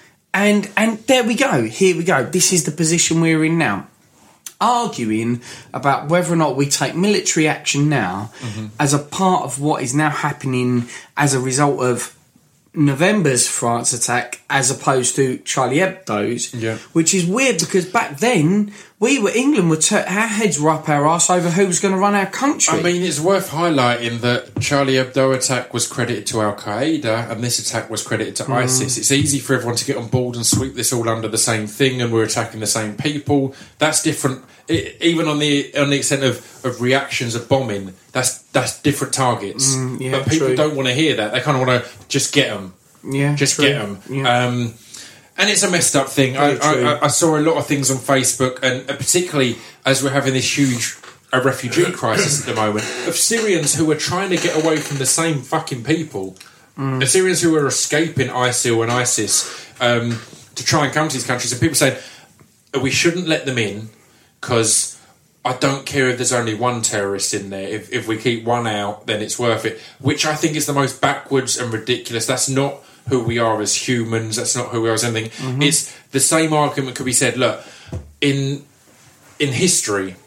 And and there we go. Here we go. This is the position we're in now. Arguing about whether or not we take military action now mm-hmm. as a part of what is now happening as a result of November's France attack, as opposed to Charlie Hebdo's, yeah. which is weird because back then we were England were ter- our heads were up our arse over who was going to run our country. I mean, it's worth highlighting that Charlie Hebdo attack was credited to Al Qaeda, and this attack was credited to mm. ISIS. It's easy for everyone to get on board and sweep this all under the same thing, and we're attacking the same people. That's different. It, even on the on the extent of, of reactions of bombing, that's that's different targets. Mm, yeah, but people true. don't want to hear that. They kind of want to just get them. Yeah, just true. get them. Yeah. Um, and it's a messed up thing. I, I, I saw a lot of things on Facebook, and particularly as we're having this huge a refugee crisis at the moment, of Syrians who are trying to get away from the same fucking people. Mm. The Syrians who are escaping ISIL and ISIS um, to try and come to these countries, and people saying we shouldn't let them in because I don't care if there's only one terrorist in there. If, if we keep one out, then it's worth it. Which I think is the most backwards and ridiculous. That's not who we are as humans. That's not who we are as anything. Mm-hmm. It's the same argument could be said. Look, in in history,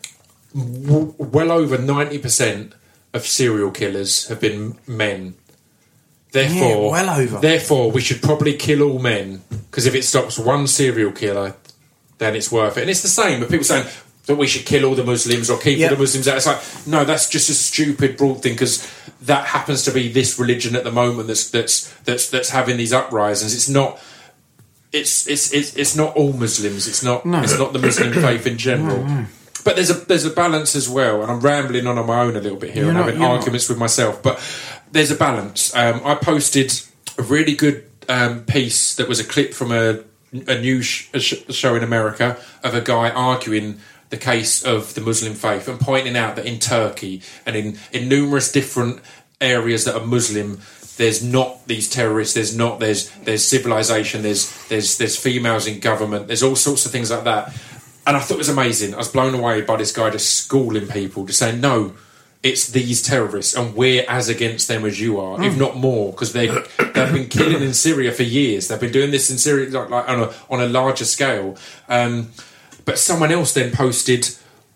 w- well over ninety percent of serial killers have been men. Therefore, yeah, well over. Therefore, we should probably kill all men, because if it stops one serial killer, then it's worth it. And it's the same with people saying that we should kill all the Muslims or keep yep. all the Muslims out. It's like, no, that's just a stupid, broad thing, because that happens to be this religion at the moment that's that's that's that's having these uprisings. It's not. It's it's it's, it's not all Muslims. It's not. No. It's not the Muslim faith in general. No, no. But there's a there's a balance as well, and I'm rambling on on my own a little bit here you're and not, having arguments not. with myself. But there's a balance. Um, I posted a really good um, piece that was a clip from a a news sh- a sh- show in America of a guy arguing the case of the Muslim faith and pointing out that in Turkey and in, in numerous different areas that are Muslim, there's not these terrorists, there's not there's there's civilization, there's there's there's females in government, there's all sorts of things like that. And I thought it was amazing. I was blown away by this guy just schooling people, just saying, no, it's these terrorists, and we're as against them as you are, mm. if not more, because they they've been killing in Syria for years. They've been doing this in Syria like, like on a on a larger scale. Um, but someone else then posted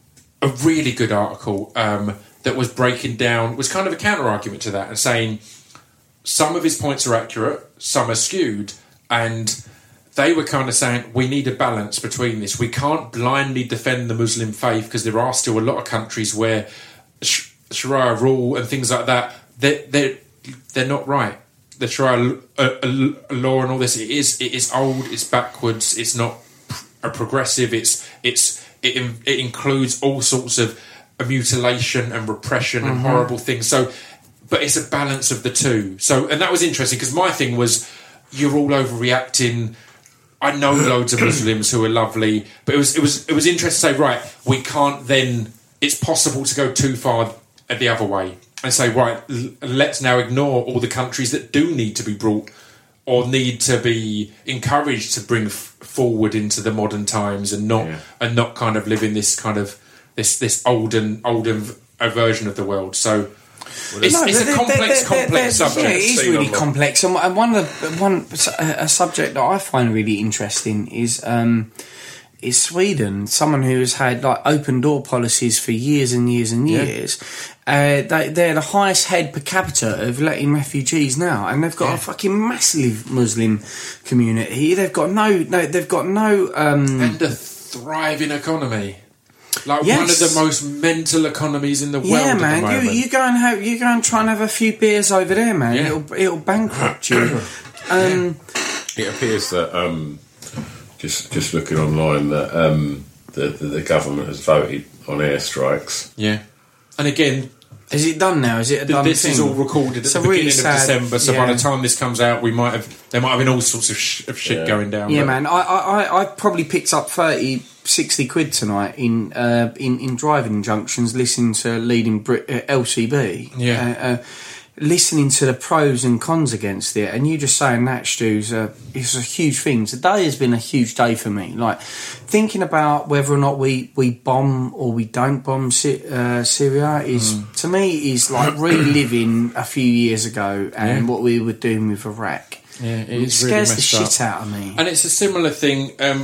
a really good article um, that was breaking down, was kind of a counter argument to that, and saying some of his points are accurate, some are skewed, and they were kind of saying we need a balance between this. We can't blindly defend the Muslim faith because there are still a lot of countries where sh- Sharia rule and things like that, they're, they're, they're not right. The Sharia uh, uh, law and all this, it is it is old, it's backwards, it's not a progressive, it's it's it, it includes all sorts of mutilation and repression and mm-hmm. horrible things. So, but it's a balance of the two. So, and that was interesting because my thing was, you're all overreacting. I know loads of Muslims who are lovely, but it was it was it was interesting to say, right, we can't then. It's possible to go too far the other way and say, right, l- let's now ignore all the countries that do need to be brought or need to be encouraged to bring f- forward into the modern times and not yeah. and not kind of live in this kind of this this olden olden v- version of the world. So. Well, it's, no, it's a complex, they're, they're, complex they're, subject. Yeah, it is really complex, and one of the one a subject that I find really interesting is um, is Sweden. Someone who has had like open door policies for years and years and years. Yeah. Uh, they, they're the highest head per capita of letting refugees now, and they've got yeah. a fucking massive Muslim community. They've got no, no they've got no, um, and a thriving economy. Like yes. one of the most mental economies in the world. Yeah, man. At the moment. You, you go and have, you go and try and have a few beers over there, man. Yeah. It'll it'll bankrupt you. um, it appears that um, just just looking online that um, the, the the government has voted on airstrikes. Yeah, and again, is it done now? Is it a done this thing? is all recorded at so the beginning really sad, of December. So yeah. by the time this comes out, we might have there might have been all sorts of, sh- of shit yeah. going down. Yeah, but. man. I I I probably picked up thirty. sixty quid tonight in uh, in in driving junctions, listening to leading Brit, uh, L C B, yeah, uh, uh, listening to the pros and cons against it, and you just saying that, Stu's, uh, it's a huge thing. Today has been a huge day for me. Like thinking about whether or not we, we bomb or we don't bomb Sy- uh, Syria is mm. to me is like reliving a few years ago and yeah. what we were doing with Iraq. Yeah, it, it scares really the shit up. out of me. And it's a similar thing. Um,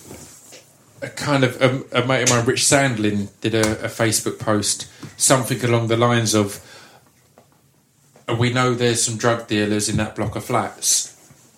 A kind of um, a mate of mine, Rich Sandlin, did a, a Facebook post, something along the lines of, "We know there's some drug dealers in that block of flats.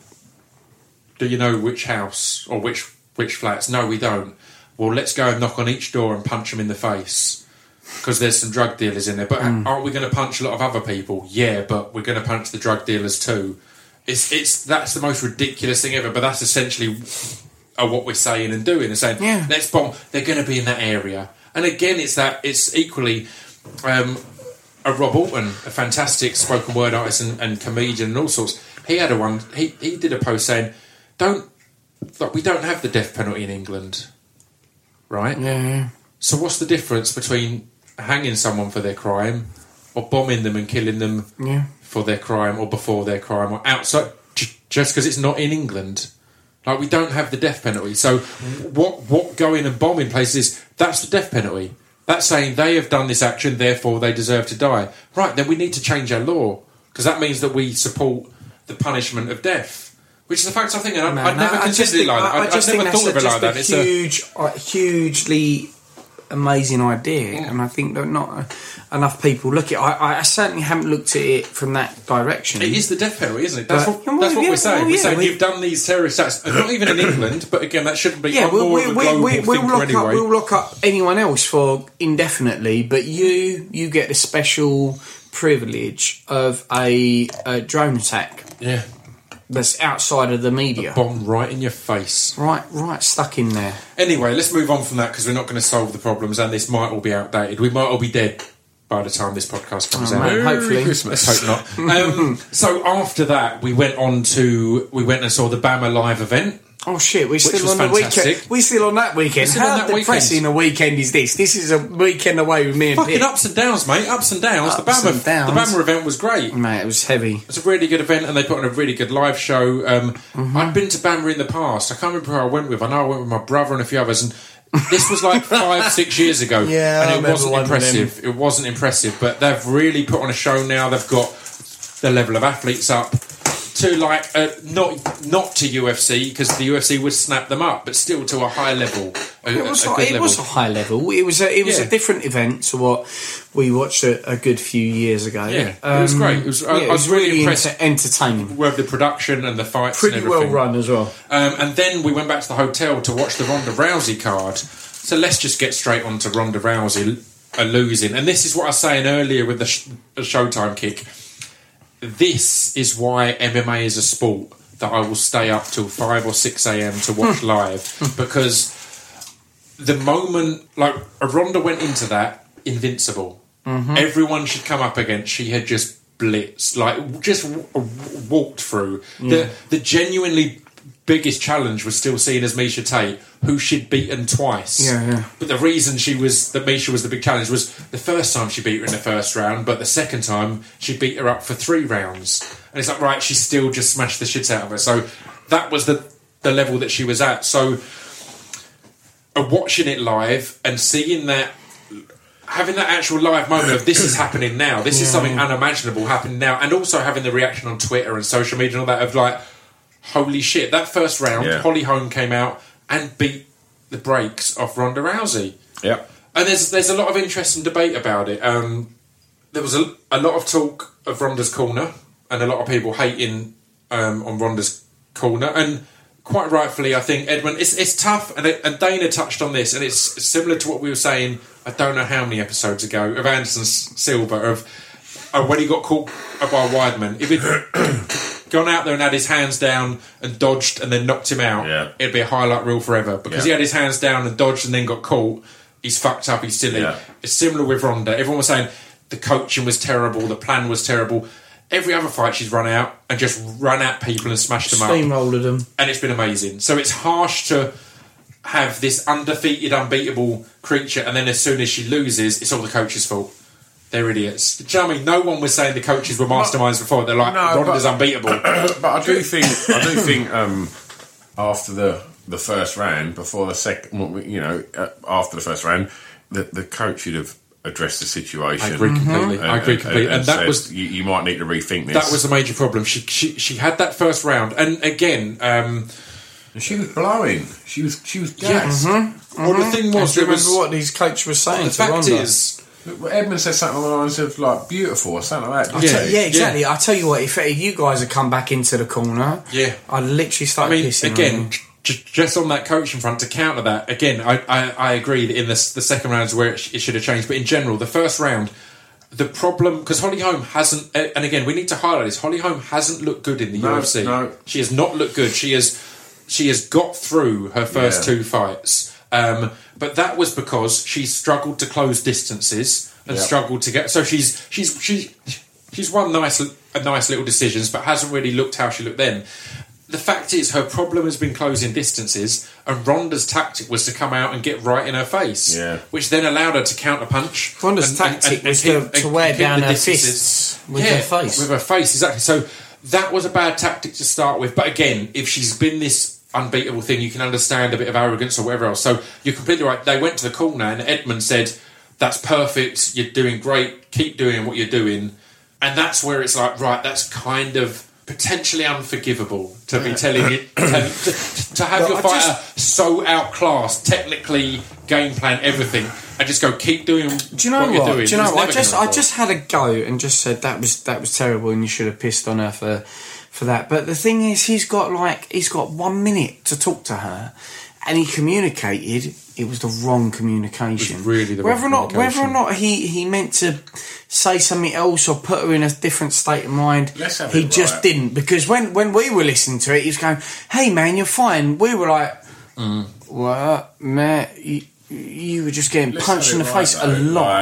Do you know which house or which which flats? No, we don't. Well, let's go and knock on each door and punch them in the face because there's some drug dealers in there. But mm. aren't we going to punch a lot of other people? Yeah, but we're going to punch the drug dealers too. It's it's that's the most ridiculous thing ever. But that's essentially." Are what we're saying and doing and saying, yeah. let's bomb. They're going to be in that area, and again, it's that. It's equally um, a Rob Alton, a fantastic spoken word artist and, and comedian and all sorts. He had a one. He he did a post saying, "Don't like we don't have the death penalty in England, right? Yeah. So what's the difference between hanging someone for their crime or bombing them and killing them yeah. for their crime or before their crime or outside just because it's not in England?" Like, we don't have the death penalty. So what what going and bombing places, that's the death penalty. That's saying they have done this action, therefore they deserve to die. Right, then we need to change our law, because that means that we support the punishment of death. Which is a fact, I think, and Man, I'd never I considered it like that. I, I I'd just never think thought of it like that. A It's huge, a... Uh, hugely amazing idea, mm. and I think that not uh, enough people look at it. I, I certainly haven't looked at it from that direction. It is the death penalty, isn't it? That's but, what, that's what yeah, we're saying. well, we're yeah, saying we, you've done these terrorist acts, and not even in England, but again, that shouldn't be yeah, more we, of a we, global we, we'll, lock anyway. up, we'll lock up anyone else for indefinitely, but you you get the special privilege of a, a drone attack. Yeah. That's outside of the media. A bomb right in your face. Right, right, stuck in there. Anyway, let's move on from that because we're not going to solve the problems and this might all be outdated. We might all be dead by the time this podcast comes Oh, out. man, hopefully. Christmas. Let's hope not. Um, so after that, we went on to we went and saw the Bama live event. Oh shit, we're was still on the fantastic. weekend. We're still on that weekend. still on How that depressing weekend. a weekend is this? This is a weekend away with me and Fucking Pip. ups and downs, mate. Ups and downs. Ups the Bama and downs. the Bama event was great. Mate, it was heavy. It's a really good event, and they put on a really good live show. Um, Mm-hmm. I'd been to Bama in the past. I can't remember who I went with. I know I went with my brother and a few others, and this was like five, six years ago. Yeah, I and it remember wasn't one of them. impressive. It wasn't impressive, but they've really put on a show now. They've got the level of athletes up to like uh, not not to U F C, because the U F C would snap them up, but still to a high level. A, It was, a a, good it level. was a high level. It was a, it was Yeah. a different event to what we watched a, a good few years ago. Yeah, it was great. It was- I- yeah, I was really impressed. enter- entertaining. with the production and the fights. Pretty and well everything. run as well. Um, and then we went back to the hotel to watch the Ronda Rousey card. So let's just get straight on to Ronda Rousey uh, losing. And this is what I was saying earlier with the, sh- the Showtime kick. This is why M M A is a sport that I will stay up till five or six a.m. to watch live. Because the moment, like, Ronda went into that invincible. Everyone should come up against. She had just blitzed, like, just w- w- walked through. The, the genuinely biggest challenge was still seen as Misha Tate, who she'd beaten twice. Yeah, yeah. But the reason she was that Misha was the big challenge was the first time she beat her in the first round, but the second time she beat her up for three rounds. And it's like, right, she still just smashed the shit out of her. So that was the the level that she was at. So uh, watching it live and seeing that, having that actual live moment of this is happening now, this is something unimaginable happening now, and also having the reaction on Twitter and social media and all that of like, holy shit, that first round, Yeah. Holly Holm came out and beat the brakes off Ronda Rousey. Yep. And there's there's a lot of interest and debate about it. Um, there was a, a lot of talk of Ronda's corner, and a lot of people hating um, on Ronda's corner, and quite rightfully, I think, Edmund, it's it's tough, and, it, and Dana touched on this, and it's similar to what we were saying, I don't know how many episodes ago, of Anderson Silva, of uh, when he got caught by Weidman. If he'd gone out there and had his hands down and dodged and then knocked him out, Yeah. it'd be a highlight reel forever. Because he Yeah. had his hands down and dodged and then got caught, he's fucked up, he's silly. Yeah. It's similar with Ronda. Everyone was saying the coaching was terrible, the plan was terrible. Every other fight she's run out and just run at people and smashed them up. Steamrolled them. And it's been amazing. So it's harsh to have this undefeated, unbeatable creature, and then as soon as she loses, it's all the coach's fault. They're idiots. Do you know what I mean? No one was saying the coaches were masterminds before. They're like, No, Ronda's but- unbeatable. But I do think I do think um, after the the first round, before the second, you know, uh, after the first round, the the coach should have addressed the situation. I agree completely. I agree completely. And, that said, was you, you might need to rethink this. that was the major problem. She she she had that first round, and again, um, And she was blowing. She was she was yeah. gassed. Well, the thing was, Do you there was remember what these coach was saying the to fact Ronda? is. Edmund said something along the lines of like beautiful or something like that. I didn't tell- he? yeah, exactly. I tell you what, if you guys had come back into the corner, Yeah. I'd literally I start mean, pissing. on again, them. j- just on that coaching front to counter that, again, I, I, I agree that in the, the second round is where it, sh- it should have changed. But in general, the first round, the problem, because Holly Holm hasn't, uh, and again, we need to highlight this, Holly Holm hasn't looked good in the No, U F C. no. She has not looked good. She has, she has got through her first Yeah. two fights. Um, but that was because she struggled to close distances and Yeah. struggled to get. So she's she's she's she's won nice a nice little decisions, but hasn't really looked how she looked then. The fact is, her problem has been closing distances, and Ronda's tactic was to come out and get right in her face, Yeah. which then allowed her to counter punch. Ronda's tactic was to- to wear down her fists with her face. With her face, exactly. So that was a bad tactic to start with. But again, if she's been this unbeatable thing, you can understand a bit of arrogance or whatever else. So you're completely right. They went to the corner, and Edmund said, "That's perfect. You're doing great. Keep doing what you're doing." And that's where it's like, right, that's kind of potentially unforgivable to be telling it tell, to, to have Well, your I fighter so outclassed, technically, game plan, everything, and just go keep doing Do you know what, what? you're doing. Do you It know was what? I never just, gonna I work. just had a go and just said that was that was terrible, and you should have pissed on her for for that. But the thing is, he's got like he's got one minute to talk to her, and he communicated. It was the wrong communication. It was really the whether wrong or not whether or communication. not he he meant to say something else or put her in a different state of mind. Let's have he it just right. didn't, because when when we were listening to it, he was going, "Hey man, you're fine." We were like, Mm. "What, man? You, you were just getting Let's punched in the have it face right, a though. lot." Like,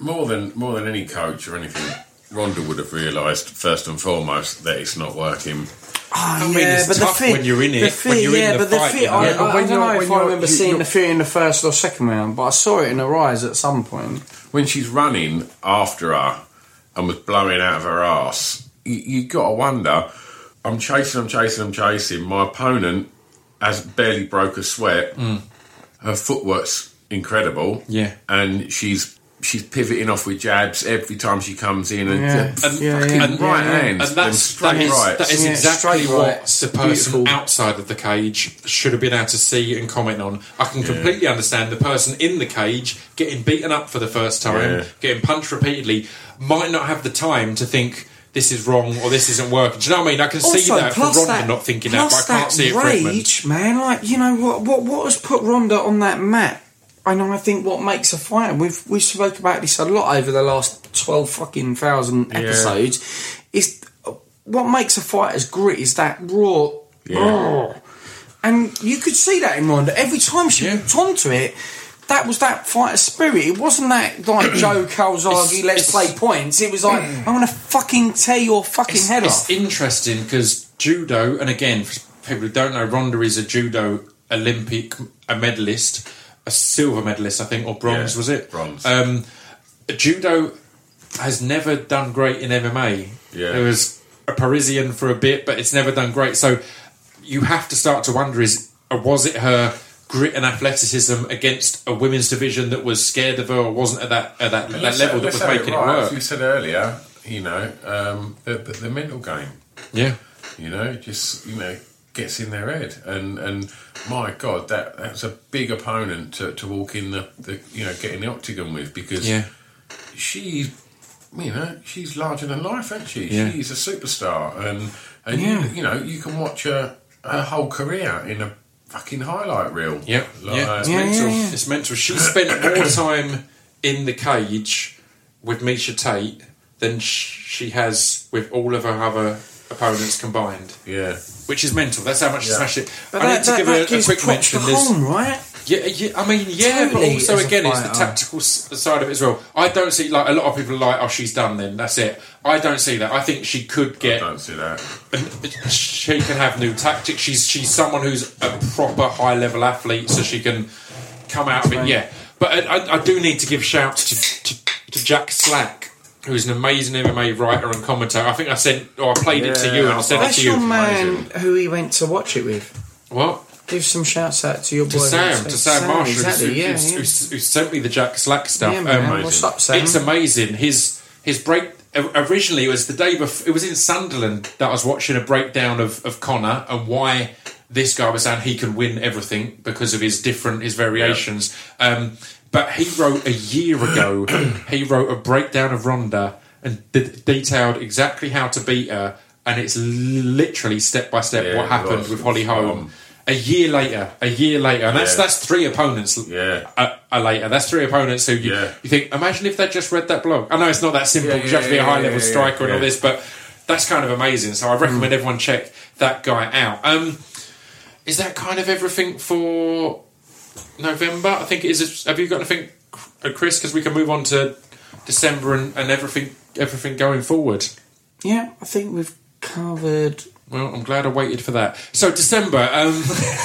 more than more than any coach or anything, Ronda would have realised first and foremost that it's not working. Oh, I mean, yeah, it's but tough the fear, when you're in it, the fear, when you're yeah, in the but the fight, fear, you know? I, Yeah, but I when don't you're- know when if I you're- remember you- seeing you're- the fear in the first or second round, but I saw it in her eyes at some point. When she's running after her and was blowing out of her arse, you, you got to wonder. I'm chasing, I'm chasing, I'm chasing. My opponent has barely broke a sweat. Mm. Her footwork's incredible. Yeah. and she's she's pivoting off with jabs every time she comes in, and, Yeah. the And- Yeah, fucking yeah, right yeah, yeah. hands, And them that's, straight that is, rights. that is Yeah, exactly straight what rights. the person Beautiful. outside of the cage should have been able to see and comment on. I can completely understand the person in the cage getting beaten up for the first time, Yeah. getting punched repeatedly, might not have the time to think this is wrong or this isn't working. Do you know what I mean? I can see Also, that for plus Ronda that- not thinking that, plus but I can't that see it for Edmund. rage, man. Like, you know what? What what has put Ronda on that mat? I know. I think what makes a fighter. We've we spoke about this a lot over the last twelve fucking thousand Yeah. episodes. Is what makes a fighter's grit is that raw. Yeah. "Brrr." And you could see that in Ronda every time she Yeah. walked onto it. That was that fighter spirit. It wasn't that like Joe Calzaghe, It's- let's it's- play points. It was like, I'm going to fucking tear your fucking It's, head it's off. interesting because judo, and again, for people who don't know, Ronda is a judo Olympic a medalist, a silver medalist, I think, or bronze, Yeah, was it? bronze. Um, judo has never done great in M M A. Yeah. It was a Parisian for a bit, but it's never done great. So you have to start to wonder: is or was it her grit and athleticism against a women's division that was scared of her, or wasn't at that at that, that Let's level say- that let's was say making it, right, work? As we said earlier, you know, um, the, the, the mental game. Yeah. You know, just you know, gets in their head, and and my God, that that's a big opponent to, to walk in the, the you know get in the octagon with, because Yeah. she's you know she's larger than life, isn't she? Yeah. She's a superstar, and and Yeah. you, you know you can watch her her whole career in a fucking highlight reel. Yeah, Like, yeah, it's Yeah, mental. yeah, yeah. It's mental. She spent more time in the cage with Misha Tate than sh- she has with all of her other opponents combined, yeah. which is mental. That's how much she Yeah. smashed it. But I that, need to that, give that a, a gives quick props to mention. There's, home, right? yeah, yeah, I mean, yeah, Totally, but also as a again, it's the fighter. tactical s- side of it as well. I don't see like a lot of people are like, oh, she's done. Then that's it. I don't see that. I think she could I get. don't see that. She can have new tactics. She's she's someone who's a proper high level athlete, so she can come out of it. Yeah, but I, I, I do need to give shouts to, to, to Jack Slack, who's an amazing M M A writer and commentator. I think I sent or I played it to you and I sent it That's to you. your man Amazing. who he went to watch it with. What? Give some shouts out to your boy. To Sam, to Sam, Marshall, exactly, who's, yeah, who's, yeah. who's- who sent me the Jack Slack stuff. Yeah, man. Um, What's up, Sam? It's amazing. His his break originally it was the day before. It was in Sunderland that I was watching a breakdown of, of Connor and why this guy was saying he can win everything because of his different his variations. Um, but he wrote a year ago. He wrote a breakdown of Ronda and de- detailed exactly how to beat her, and it's literally step by step Yeah, what it happened was. with Holly Holm. Um, A year later, a year later, and that's Yeah. that's three opponents. Yeah. uh, uh, later. That's three opponents who you, Yeah. you think. Imagine if they just read that blog. I know it's not that simple. Yeah, because you have to be a yeah, high yeah, level yeah, striker and all yeah. this, but that's kind of amazing. So I recommend Mm. everyone check that guy out. Um, is that kind of everything for November? I think it is. Have you got anything, uh, Chris? Because we can move on to December and, and everything everything going forward. Yeah, I think we've covered. Well, I'm glad I waited for that. So December. Um,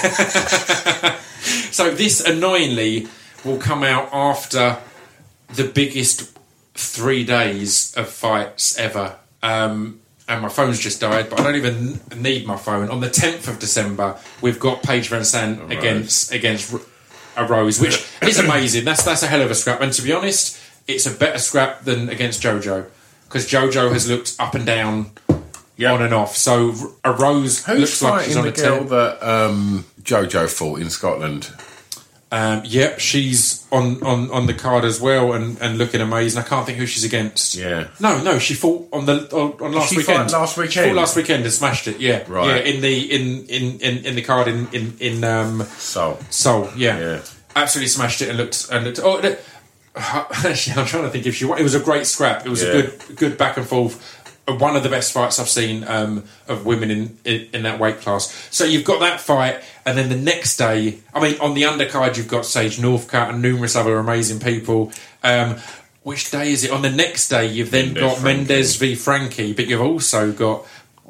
so this annoyingly will come out after the biggest three days of fights ever. Um, and my phone's just died, but I don't even need my phone. On the tenth of December, we've got Paige Van Sant Rose. against against R- a Rose, which is amazing. That's that's a hell of a scrap. And to be honest, it's a better scrap than against JoJo, because JoJo has looked up and down, Yeah. on and off. So a Rose Who's looks like fighting she's on the a girl ten. that um, Jojo fought in Scotland? Um, yep, she's on, on, on the card as well and, and looking amazing. I can't think who she's against. Yeah. No, no, she fought on the on, on last she weekend. fight last She weekend? fought last weekend and smashed it. Yeah, Right. Yeah, in the in, in, in, in the card in in in um, So Seoul. Yeah. Yeah. Absolutely smashed it and looked and looked. Oh, it- actually, I'm trying to think if she. won. It was a great scrap. It was Yeah. a good good back and forth. One of the best fights I've seen um, of women in, in in that weight class. So you've got that fight, and then the next day, I mean, on the undercard you've got Sage Northcutt and numerous other amazing people. Um, which day is it? On the next day, you've then Mendes, got Frankie. Mendes v Frankie, but you've also got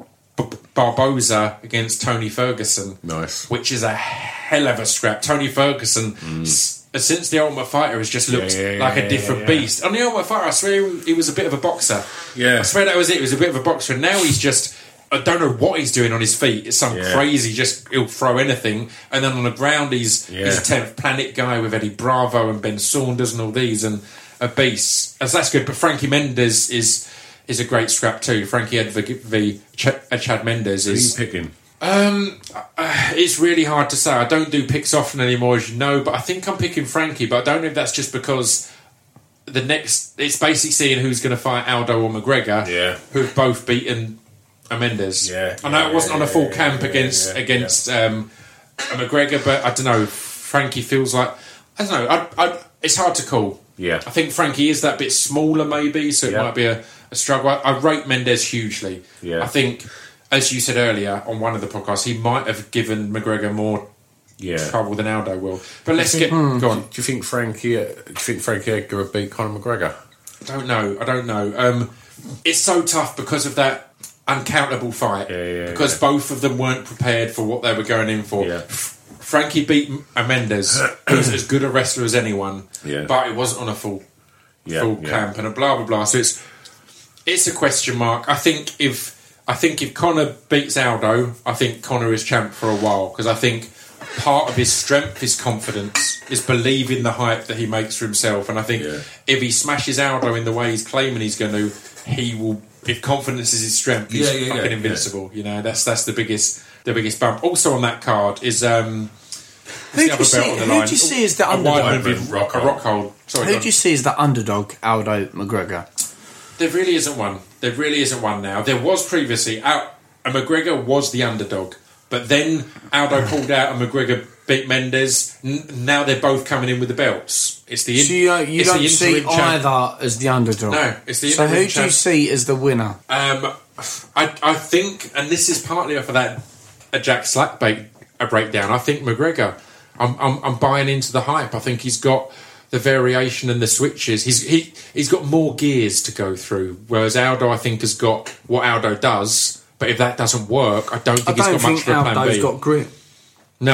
B- Barboza against Tony Ferguson. Nice. Which is a hell of a scrap. Tony Ferguson, Mm. s- since The Ultimate Fighter, has just looked Yeah, yeah, like yeah, a different yeah, yeah. beast. On The Ultimate Fighter, I swear he he was a bit of a boxer. Yeah. I swear that was it. He was a bit of a boxer. And now he's just... I don't know what he's doing on his feet. It's some Yeah. crazy, just he'll throw anything. And then on the ground, he's Yeah. he's a tenth Planet guy with Eddie Bravo and Ben Saunders and all these, and a beast. As that's good. But Frankie Mendes is is a great scrap too. Frankie Ed v, v Ch- uh, Chad Mendes Who are you is. picking? Um, uh, it's really hard to say. I don't do picks often anymore, as you know. But I think I'm picking Frankie. But I don't know if that's just because the next it's basically seeing who's going to fight Aldo or McGregor. Yeah. Who've both beaten a Mendes. Yeah, I know yeah, it wasn't on a yeah, full yeah, camp yeah, against yeah, against Um, a McGregor, but I don't know. Frankie feels like I don't know. I, I, it's hard to call. Yeah. I think Frankie is that bit smaller, maybe, so it Yeah. might be a, a struggle. I, I rate Mendes hugely. Yeah. I think, as you said earlier on one of the podcasts, he might have given McGregor more Yeah. trouble than Aldo will. But let's think- get go on. Do you think Frankie? uh, Do you think Frankie Edgar would beat Conor McGregor? I don't know. I don't know. Um, it's so tough because of that uncountable fight. Yeah, yeah, because yeah. both of them weren't prepared for what they were going in for. Yeah. F- Frankie beat M- Mendes, who's as good a wrestler as anyone, Yeah. but it wasn't on a full Yeah, full yeah. camp and a blah blah blah. So it's it's a question mark. I think if I think if Conor beats Aldo, I think Conor is champ for a while because I think part of his strength is confidence, is believing the hype that he makes for himself. And I think Yeah. if he smashes Aldo in the way he's claiming he's going to, he will. If confidence is his strength, he's Yeah, yeah, fucking yeah, invincible. You know, that's that's the biggest the biggest bump. Also on that card is um. Who do you see? Who do you see as the a underdog? wide With with Rockhold. a rock hold. Sorry, Who go on. do you see as the underdog? Aldo McGregor. There really isn't one. There really isn't one now. There was previously. Al- and McGregor was the underdog. But then Aldo pulled out and McGregor beat Mendes. N- now they're both coming in with the belts. It's the in- So you don't, you it's don't the see interim champ- either as the underdog. No, it's the So interim who do you champ- see as the winner? Um, I, I think, and this is partly off of that a Jack Slack bait, a breakdown. I think McGregor. I'm, I'm, I'm buying into the hype. I think he's got the variation and the switches. He's he he's got more gears to go through. Whereas Aldo, I think, has got what Aldo does. But if that doesn't work, I don't I think don't he's got much think for a plan Aldo's B. got grit. No,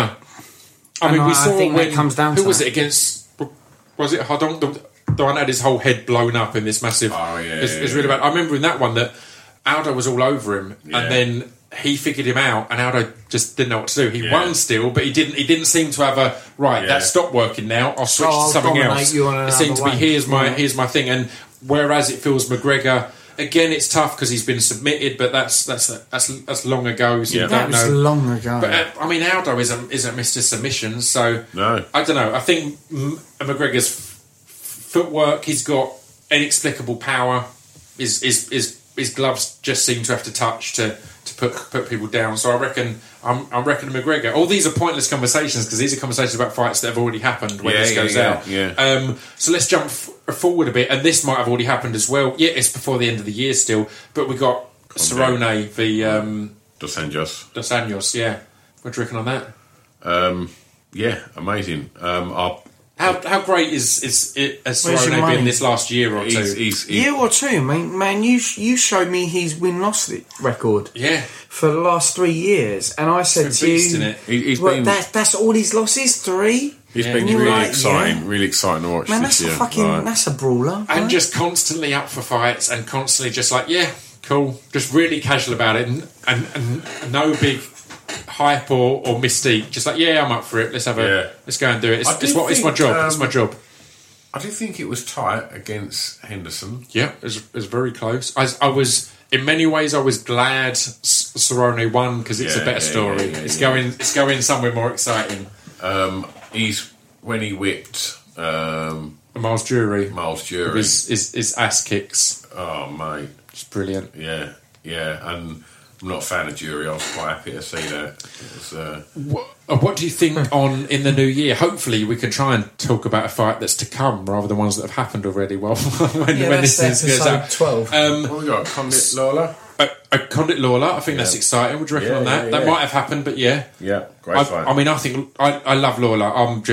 I And mean I- we I saw think that when comes down who to was that. it against? Was it Hodon? The, the one that had his whole head blown up in this massive. Oh, yeah, it's, yeah, it's yeah. really bad. I remember in that one that Aldo was all over him, Yeah. and then he figured him out, and Aldo just didn't know what to do. He Yeah. won still, but he didn't. He didn't seem to have a right. Yeah. That stopped working now. I'll switch Oh, I'll to something dominate else. you on It seemed to another be way. here's my Yeah. here's my thing. And whereas it feels McGregor. Again, it's tough because he's been submitted, but that's that's that's that's long ago. So Yeah. you That don't was know. long ago. But uh, I mean, Aldo isn't isn't Mister Submission, so No. I don't know. I think M- McGregor's f- footwork, he's got inexplicable power. His his his his gloves just seem to have to touch to, to put put people down. So I reckon I'm I reckon McGregor. All these are pointless conversations because these are conversations about fights that have already happened when Yeah, this yeah, goes yeah, out. yeah. Um, so let's jump f- forward a bit, and this might have already happened as well. Yeah, it's before the end of the year still, but we got Cerrone v um, Dos Anjos. Dos Anjos. Yeah, what do you reckon on that? Um, yeah, amazing. Um, I'll, How how great is is it, has Where's your Cerrone money? been this last year or two? he's, he's, he's, Year or two, man. Man, you sh- you showed me his win loss record yeah, for the last three years, and I said He's to a beast, you, isn't it? he- he's "Well, been that, that's all his losses, three." he's Yeah. been And you're really like, exciting, yeah. really exciting to watch Man, this that's year. a fucking Right. that's a brawler. and right? just constantly up for fights and constantly just like yeah, cool, just really casual about it and and, and no big hype or, or mystique. Just like yeah, I'm up for it. Let's have a Yeah. let's go and do it. It's, I it's do what it's my think, job. it's um, my job. I do think it was tight against Henderson. Yeah, it was, it was very close. I, I was in many ways I was glad S- Cerrone won because it's Yeah, a better yeah, story. yeah, yeah, it's yeah. going it's going somewhere more exciting. Um, he's when he whipped um, Miles Jury, Miles Jury. his, his his ass kicks, Oh mate, it's brilliant. yeah, yeah, and I'm not a fan of Jury. I was quite happy to see that. It was, uh, What, uh, what do you think on in the new year? Hopefully, we can try and talk about a fight that's to come rather than ones that have happened already. Well, when, yeah, when that's this thing goes episode out, twelve. um, what we got? Condit Lola. a, a Condit Lawler. I think Yeah. that's exciting. Would you reckon Yeah, on that? yeah, That yeah. might have happened, but yeah. Yeah, great I, fight. I mean, I think I, I love Lawler. I'm just Yeah.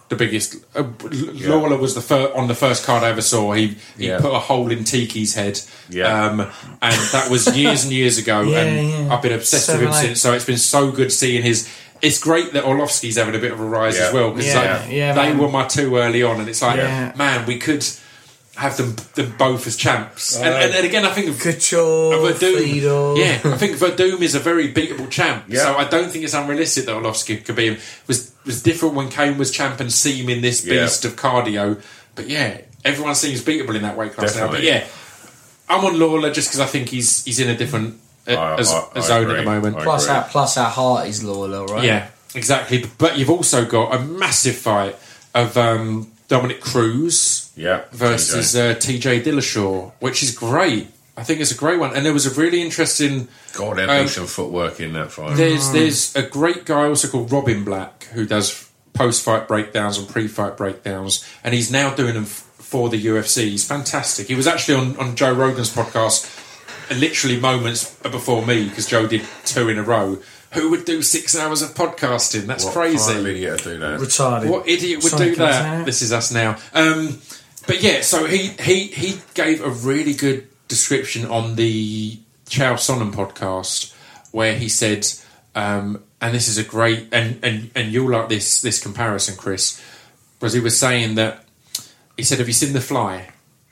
the biggest. Uh, Lawler was the fir- on the first card I ever saw. He he Yeah. put a hole in Tiki's head, Yeah. um, and that was years and years ago. Yeah, and yeah. I've been obsessed Seven, with him eight. since. So it's been so good seeing his. It's great that Orlovsky's having a bit of a rise Yeah. as well because Yeah, like, yeah, they man. were my two early on, and it's like, Yeah. man, we could have them, them both as champs. And, and, and again, I think of Couture, Verdum, Fedor. yeah, I think Verdum is a very beatable champ. Yeah. So I don't think it's unrealistic that Orlovsky could be him. It was was different when Kane was champ and seeming this Yeah. beast of cardio. But yeah, everyone seems beatable in that weight class now. But Definitely. yeah, I'm on Lawler just because I think he's he's in a different uh, I- as, I- a I zone agree. at the moment. I Plus agree. our plus our heart is Lawler, right? Yeah, exactly. But you've also got a massive fight of um, Dominic Cruz Yeah. versus T J. uh, T J Dillashaw, which is great. I think it's a great one, and there was a really interesting. God, there'd um, be some footwork in that fight. There's there's a great guy also called Robin Black who does post-fight breakdowns and pre-fight breakdowns, and he's now doing them f- for the U F C. He's fantastic. He was actually on, on Joe Rogan's podcast uh, literally moments before me because Joe did two in a row. Who would do six hours of podcasting? That's What crazy. kind of idiot to do that? Retarded. What idiot would do Psychos, that? innit? This is us now. Um, but yeah, so he, he he gave a really good description on the Chael Sonnen podcast where he said, um, and this is a great, and, and, and you'll like this this comparison, Chris, was he was saying that, he said, have you seen The Fly?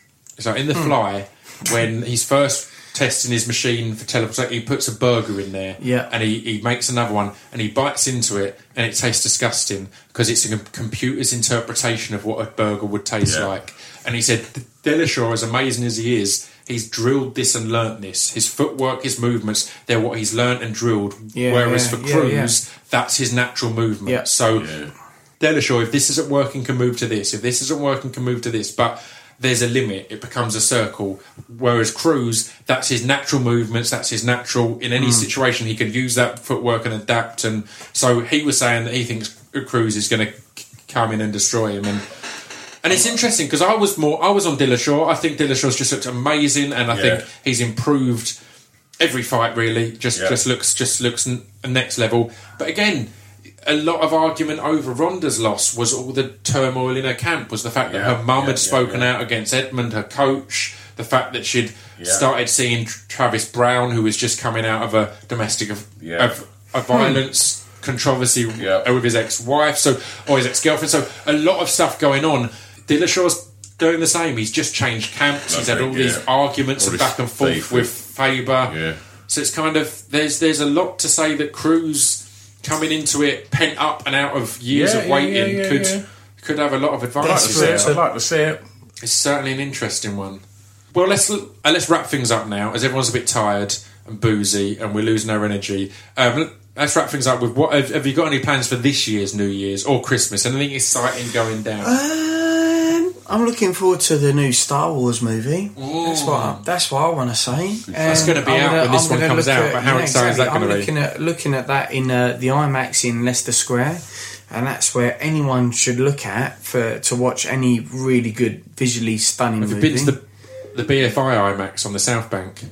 So in The Fly, when he's first testing his machine for teleportation, he puts a burger in there, Yeah. and he, he makes another one, and he bites into it, and it tastes disgusting because it's a com- computer's interpretation of what a burger would taste Yeah. like. And he said, Dillashaw, as amazing as he is, he's drilled this and learnt this. His footwork, his movements, they're what he's learnt and drilled. Yeah, Whereas yeah, for yeah, Cruz, that's his natural movement. Yeah. So Yeah. Dillashaw, if this isn't working, can move to this. If this isn't working, can move to this. But there's a limit. It becomes a circle. Whereas Cruz, that's his natural movements. That's his natural. In any situation, he could use that footwork and adapt. And so he was saying that he thinks Cruz is going to come in and destroy him. And and it's interesting because I was more. I was on Dillashaw. I think Dillashaw's just looked amazing, and I Yeah. think he's improved every fight. Really, just Yeah. just looks just looks n- next level. But again, a lot of argument over Ronda's loss was all the turmoil in her camp, was the fact that Yeah, her mum yeah, had yeah, spoken yeah. out against Edmund, her coach, the fact that she'd Yeah. started seeing Tr- Travis Brown, who was just coming out of a domestic of, Yeah. of, of violence controversy Yeah. with his ex-wife, so or his ex-girlfriend. So a lot of stuff going on. Dillashaw's doing the same. He's just changed camps. He's had all Nothing, these yeah. arguments All and this back and forth beef with with- Faber. Yeah. So it's kind of there's there's a lot to say that Cruz coming into it pent up and out of years Yeah, of yeah, waiting yeah, yeah, could yeah. could have a lot of I'd like to advantages see there. it. I'd like to see it. It's certainly an interesting one. Well, let's uh, let's wrap things up now, as everyone's a bit tired and boozy, and we're losing our energy. Um, let's wrap things up with what have, have you got any plans for this year's New Year's or Christmas? Anything exciting going down? Um, I'm looking forward to the new Star Wars movie. That's what I, that's what I want to say. That's Um, gonna be I'm out gonna- when this I'm one gonna comes look out, at- but how yeah, exciting is that exactly. gonna I'm be? looking at looking at that in uh, the IMAX in Leicester Square, and that's where anyone should look at for to watch any really good, visually stunning Have you movie. been to the the B F I IMAX on the South Bank?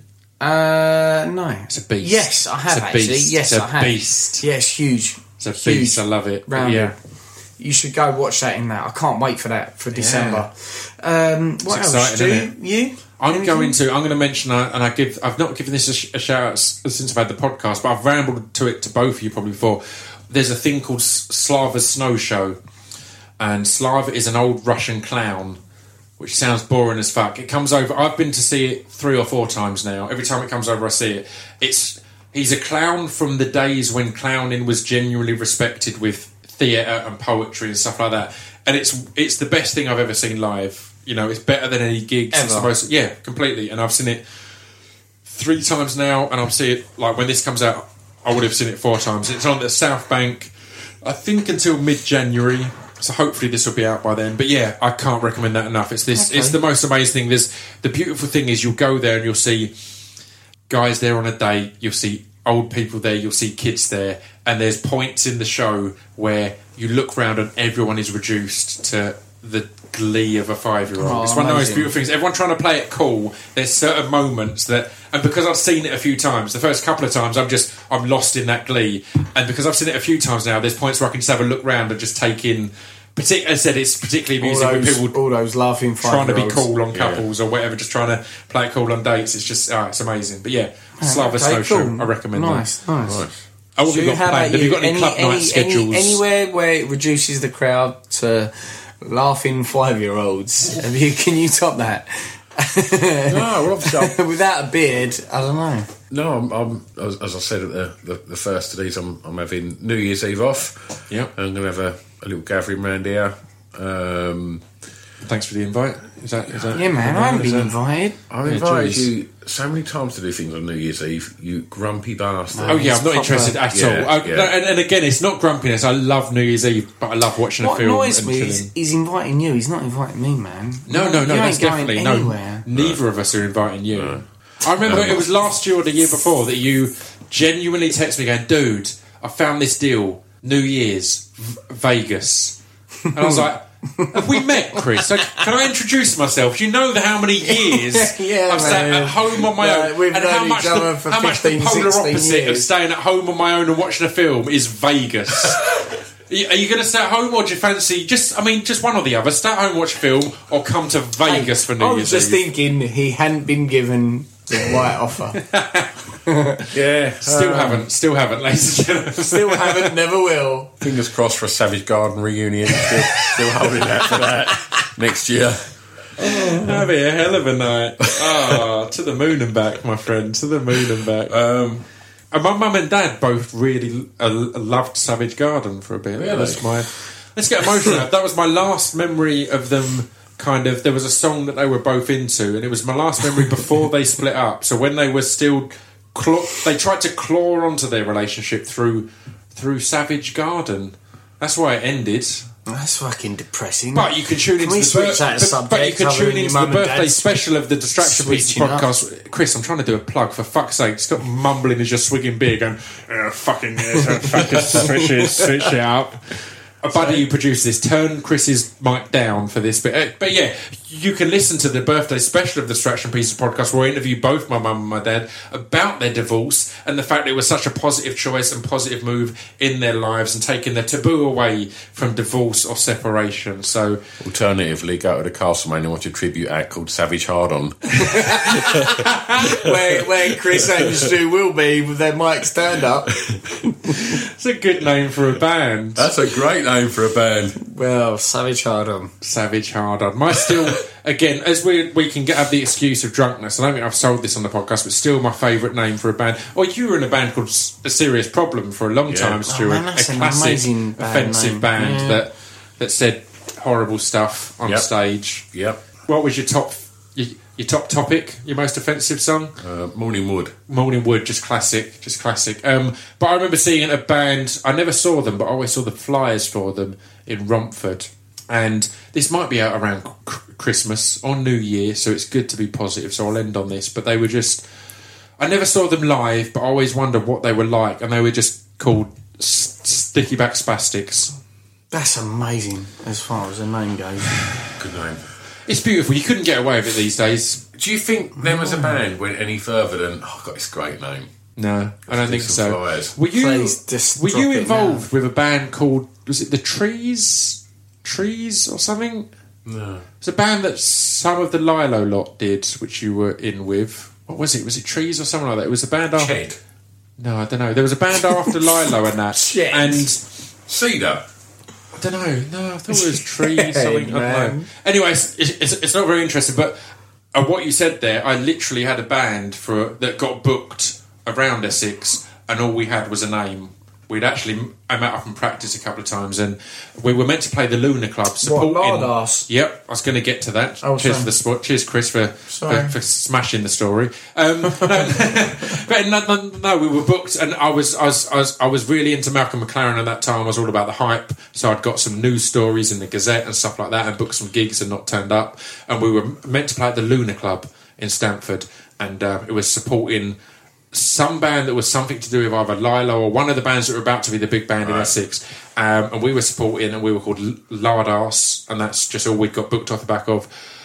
Uh, no. It's a beast. Yes, I have It's a actually. beast. Yes, It's a I have. beast. Yes, huge. It's a Huge. beast. I love it. But Round yeah. it. You should go watch that in that. I can't wait for that for December. Um, what It's else? exciting, Do isn't you? I'm Anything? going to. I'm going to mention, uh, and I give. I've not given this a, sh- a shout out s- since I've had the podcast, but I've rambled to it to both of you probably before. There's a thing called S- Slava's Snow Show, and Slava is an old Russian clown, which sounds boring as fuck. It comes over. I've been to see it three or four times now. Every time it comes over, I see it. It's he's a clown from the days when clowning was genuinely respected with theatre and poetry and stuff like that. And it's it's the best thing I've ever seen live. You know, it's better than any gigs. It's the Ever. most, yeah, completely. And I've seen it three times now, and I'll see it like when this comes out. I would have seen it four times. It's on the South Bank, I think, until mid-January. So hopefully this will be out by then. But yeah, I can't recommend that enough. It's this. Okay. It's the most amazing thing. There's the beautiful thing is you'll go there and you'll see guys there on a date. You'll see old people there. You'll see kids there. And there's points in the show where you look round and everyone is reduced to the glee of a five-year-old. Oh, it's one of the most amazing. beautiful things. Everyone trying to play it cool. There's certain moments that, and because I've seen it a few times, the first couple of times I'm just I'm lost in that glee. And because I've seen it a few times now, there's points where I can just have a look round and just take in Partic- as I said, it's particularly all amusing those, with people all those laughing trying to be five-year-olds. cool on couples or whatever, just trying to play it cool on dates. It's just, oh, it's amazing. But yeah, Slava Okay, Snow Show, cool. I recommend Nice, that. nice. Nice. Oh, what have you got how planned? about Have you got any, Any- club any- night any- schedules? Anywhere where it reduces the crowd to laughing five-year-olds. Have you, can you top that? No, well, obviously, I'm, Without a beard, I don't know. no, I'm, I'm as, as I said at the, the, the first of these, I'm, I'm having New Year's Eve off. Yep. I'm going to have a, a little gathering round here. Um, Thanks for the invite. Is that, is that Yeah, man, I haven't is been that- invited. I've Yeah, invited geez. you so many times to do things on New Year's Eve, you grumpy bastard. Oh yeah, I'm not Proper- interested at Yeah, all. I, yeah. no, and, and again, it's not grumpiness. I love New Year's Eve, but I love watching What a film annoys and me chilling. is he's inviting you. He's not inviting me, man. No, You no, ain't- no, you that's ain't going definitely anywhere. no. Neither of us are inviting you. I remember it was last year or the year before that you genuinely texted me going, "Dude, I found this deal. New Year's, v- Vegas," and I was like. Have we met, Chris? Like, can I introduce myself? Do you know the, how many years Yeah, I've sat man. at home on my Right, own, we've and how known much each other the, for how much the fifteen, polar sixteen opposite of years. staying at home on my own and watching a film is Vegas. Are you, are you going to stay at home, or do you fancy just? I mean, just one or the other. Stay at home, watch a film, or come to Vegas for New I Year's was just Eve. thinking he hadn't been given the right offer. Yeah, Still uh, haven't, still haven't, ladies and gentlemen. Still haven't, never will. Fingers crossed for a Savage Garden reunion. Still, still holding out for that next year. That'd be a hell of a night. Ah, to the moon and back, my friend. To the moon and back. Um, and my mum and dad both really uh, loved Savage Garden for a bit. Really? That's my. Let's get emotional. That was my last memory of them. Kind of, there was a song that they were both into, and it was my last memory before they split up. So when they were still, claw, they tried to claw onto their relationship through through Savage Garden. That's why it ended. That's fucking depressing. But you can tune Can into we the switch bir- that but, subject but you can other tune than your into mum the and birthday dad's special of the Distraction Pieces switching up? podcast. Chris, I'm trying to do a plug for fuck's sake. Stop mumbling as you're swigging beer, going, oh, fucking yeah, fucking switch it, switch it up. A buddy who produced this, turn Chris's mic down for this bit. Uh, But yeah, you can listen to the birthday special of the Distraction Pieces podcast where I interview both my mum and my dad about their divorce and the fact that it was such a positive choice and positive move in their lives and taking the taboo away from divorce or separation. So Alternatively, go to the Castlemaine and watch a tribute act called Savage Hard On. where, where Chris and Stu will be with their mics turned up. it's a good name for a band. That's a great name for a band. Well, Savage Hardon. Savage Hard On. My still, again, as we we can get have the excuse of drunkenness. I don't think I've sold this on the podcast, but still my favourite name for a band. Or you were in a band called S- A Serious Problem for a long Yeah. time, Oh, Stuart. man, that's a an classic, amazing band offensive name. band Yeah. that that said horrible stuff on Yep. stage. Yep. What was your top your, your top topic? Your most offensive song? Uh, Morning Wood. Morning Wood, just classic, just classic. Um, but I remember seeing a band. I never saw them, but I always saw the flyers for them in Romford. And this might be out around c- Christmas or New Year, so it's good to be positive. So I'll end on this. But they were just. I never saw them live, but I always wondered what they were like, and they were just called S- Sticky Back Spastics. That's amazing as far as the name goes. Good name. It's beautiful. You couldn't get away with it these days. Do you think them as a band went any further than, oh, I've got this great name? No, I don't do think some so. flyers. Were you Please, just were drop you it involved with a band called was it the Trees Trees or something? No. It's a band that some of the Lilo lot did, which you were in with. What was it? Was it Trees or something like that? It was a band after. Ched. No, I don't know. There was a band after Lilo and that. Ched. And Cedar. I don't know. No, I thought it was Trees. something. I don't man. know. Anyway, it's, it's, it's not very interesting. But uh, what you said there, I literally had a band for that got booked around Essex, and all we had was a name. We'd actually I met up and practiced a couple of times, and we were meant to play the Lunar Club. Supporting, Lardass? Yep, I was going to get to that. Oh, Cheers sorry. for the spot. Cheers, Chris, for, for Sorry. for smashing the story. Um, no, but no, no, no, we were booked, and I was, I was, I was, I was really into Malcolm McLaren at that time. I was all about the hype, so I'd got some news stories in the Gazette and stuff like that, and booked some gigs and not turned up. And we were meant to play at the Lunar Club in Stamford, and uh, it was supporting some band that was something to do with either Lilo or one of the bands that were about to be the big band in Right. Essex. Um, and we were supporting, and we were called L- Lardass, and that's just all we'd got booked off the back of.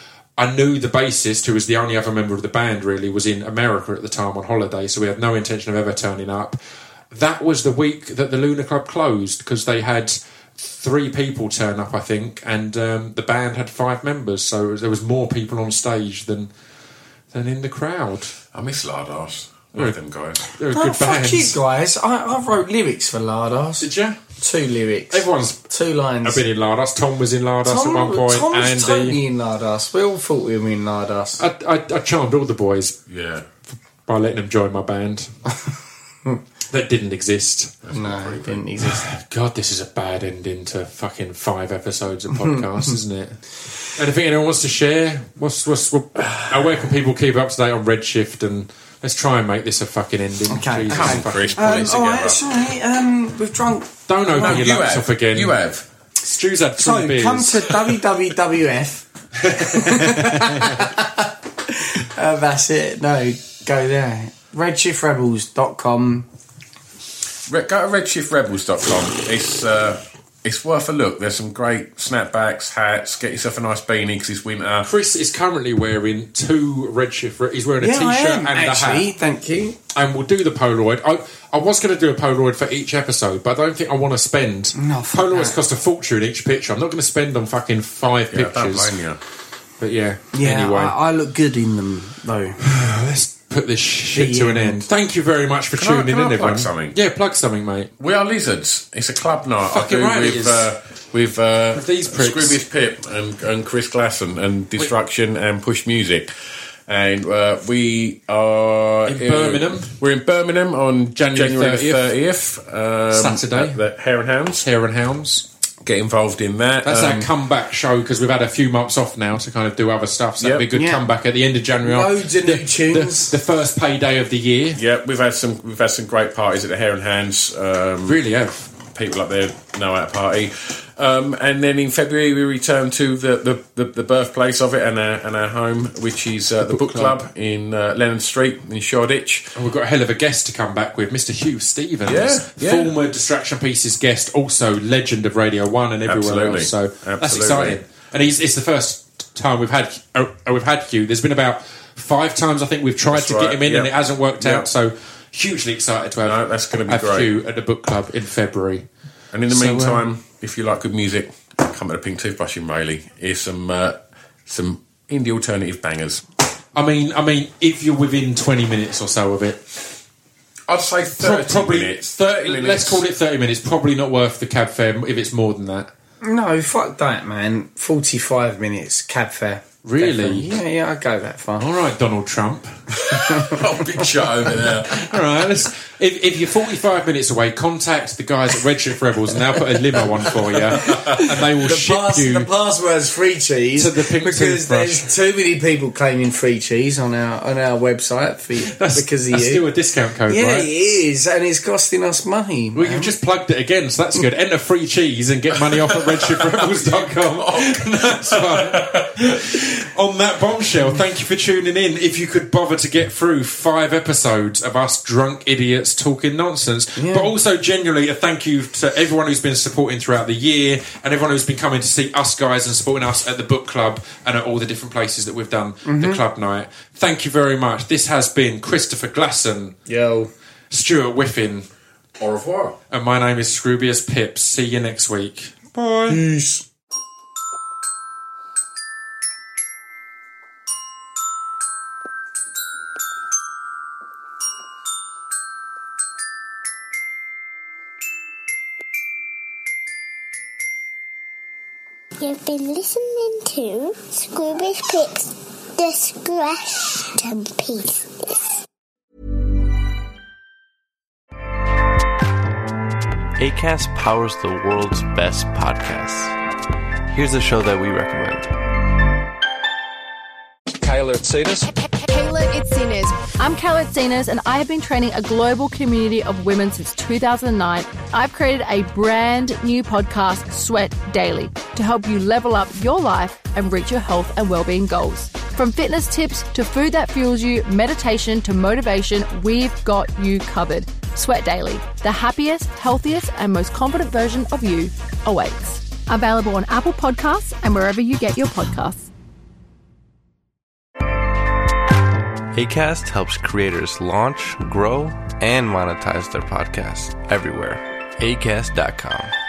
I knew the bassist, who was the only other member of the band, really, was in America at the time on holiday, so we had no intention of ever turning up. That was the week that the Lunar Club closed, because they had three people turn up, I think, and um, the band had five members, so there was more people on stage than than in the crowd. I miss Lardass. One of them guys. They're a Oh, good fuck band. you guys. I, I wrote lyrics for Lardass. Did you? Two lyrics. Everyone's Two lines. I've been in Lardass. Tom was in Lardass Tom, at one point. Tom was Andy. totally in Lardass. We all thought we were in Lardass. I, I, I charmed all the boys Yeah. by letting them join my band. That didn't exist. No, it didn't exist. God, this is a bad ending to fucking five episodes of podcast, isn't it? Anything anyone wants to share? What's, what's, what, uh, where can people keep up to date on Redshift? And let's try and make this a fucking ending. Okay, Jesus okay. Come on, fucking- Chris, pull Um, it together. Alright, sorry. Um, we've drunk. Don't open No, your you laptop have. again. You have. Stu's had three So, beers. come to W W W F. uh, that's it. No, go there. redshift rebels dot com. Re- go to redshift rebels dot com. It's uh, it's worth a look. There's some great snapbacks, hats. Get yourself a nice beanie because it's winter. Chris is currently wearing two Redshift. Re- he's wearing a Yeah, I t-shirt am, and actually. a hat. Thank you. And we'll do the Polaroid. I, I was going to do a Polaroid for each episode, but I don't think I want to spend. No, fuck Polaroids that. cost a fortune each picture. I'm not going to spend on fucking five Yeah, don't pictures. blame you. But yeah, Yeah, anyway. I, I look good in them, though. Let's put this shit The to an end. end. Thank you very much for Can I- tuning can I in, plug everyone. something? Yeah, plug something, mate. We are lizards. It's a club night. Fucking I do right it with is. uh, with, uh, With these pricks. Scroobius Pip and, and Chris Glasson and Destruction and Push Music. And uh, we are In Birmingham. We're in Birmingham on January January thirtieth. thirtieth, um, Saturday. at the Hare and Hounds. Hare and Hounds. Get involved in that. That's Um, our comeback show because we've had a few months off now to kind of do other stuff. So Yep. that'd be a good Yeah. comeback at the end of January. Loads of the, new tunes. The, the first payday of the year. Yeah, we've had some we've had some great parties at the Hare and Hands. Um, Really have. people up there know how to party. Um, and then in February we return to the, the, the, the birthplace of it and our, and our home, which is uh, the, Book, Club, Club. in uh, Lennon Street in Shoreditch. And we've got a hell of a guest to come back with, Mister Hugh Stevens, Yeah, yeah. former Distraction Pieces guest, also legend of Radio One and everywhere Absolutely. else. So that's Absolutely. exciting. And he's, it's the first time we've had uh, we've had Hugh. There's been about five times I think we've tried That's to right, get him in yep. and it hasn't worked Yep. out. So hugely excited to have, No, that's gonna be have great. Hugh at the Book Club in February. And in the So, um, meantime, if you like good music, come to the Pink Toothbrush in Rayleigh. Here's some uh, some indie alternative bangers. I mean, I mean, if you're within twenty minutes or so of it, I'd say pro- thirty probably minutes. thirty. minutes. Let's call it thirty minutes. Probably not worth the cab fare if it's more than that. No, fuck that, man. forty-five minutes cab fare. Really? Yeah, yeah, I'd go that far. All right, Donald Trump. Oh, big shot over there. All right, let's, if, if you're forty-five minutes away, contact the guys at Redshift Rebels and they'll put a limo on for you and they will The, ship pass, you. the password's free cheese to the Pink because Toothbrush. there's too many people claiming free cheese on our on our website for, that's, because of that's you. still a discount code, yeah, right? it is, and it's costing us money. Well, man. you've just plugged it again, so that's good. Enter free cheese and get money off at redshift rebels dot com. That's fine. On that bombshell, thank you for tuning in. If you could bother to get through five episodes of us drunk idiots talking nonsense, Yeah. but also genuinely a thank you to everyone who's been supporting throughout the year and everyone who's been coming to see us guys and supporting us at the book club and at all the different places that we've done the club night. Thank you very much. This has been Christopher Glasson, Yo. Stuart Whiffin, Au revoir. and my name is Scroobius Pips. See you next week. Bye. Peace. You've been listening to Scroobius Pip's Discretion Pieces. Acast powers the world's best podcasts. Here's a show that we recommend. Kayla Tsetas. Kayla Itzinas. I'm Kayla Itzinas, and I have been training a global community of women since two thousand nine. I've created a brand new podcast, Sweat Daily, to help you level up your life and reach your health and well-being goals. From fitness tips to food that fuels you, meditation to motivation, we've got you covered. Sweat Daily, the happiest, healthiest, and most confident version of you awaits. Available on Apple Podcasts and wherever you get your podcasts. Acast helps creators launch, grow, and monetize their podcasts everywhere. acast dot com.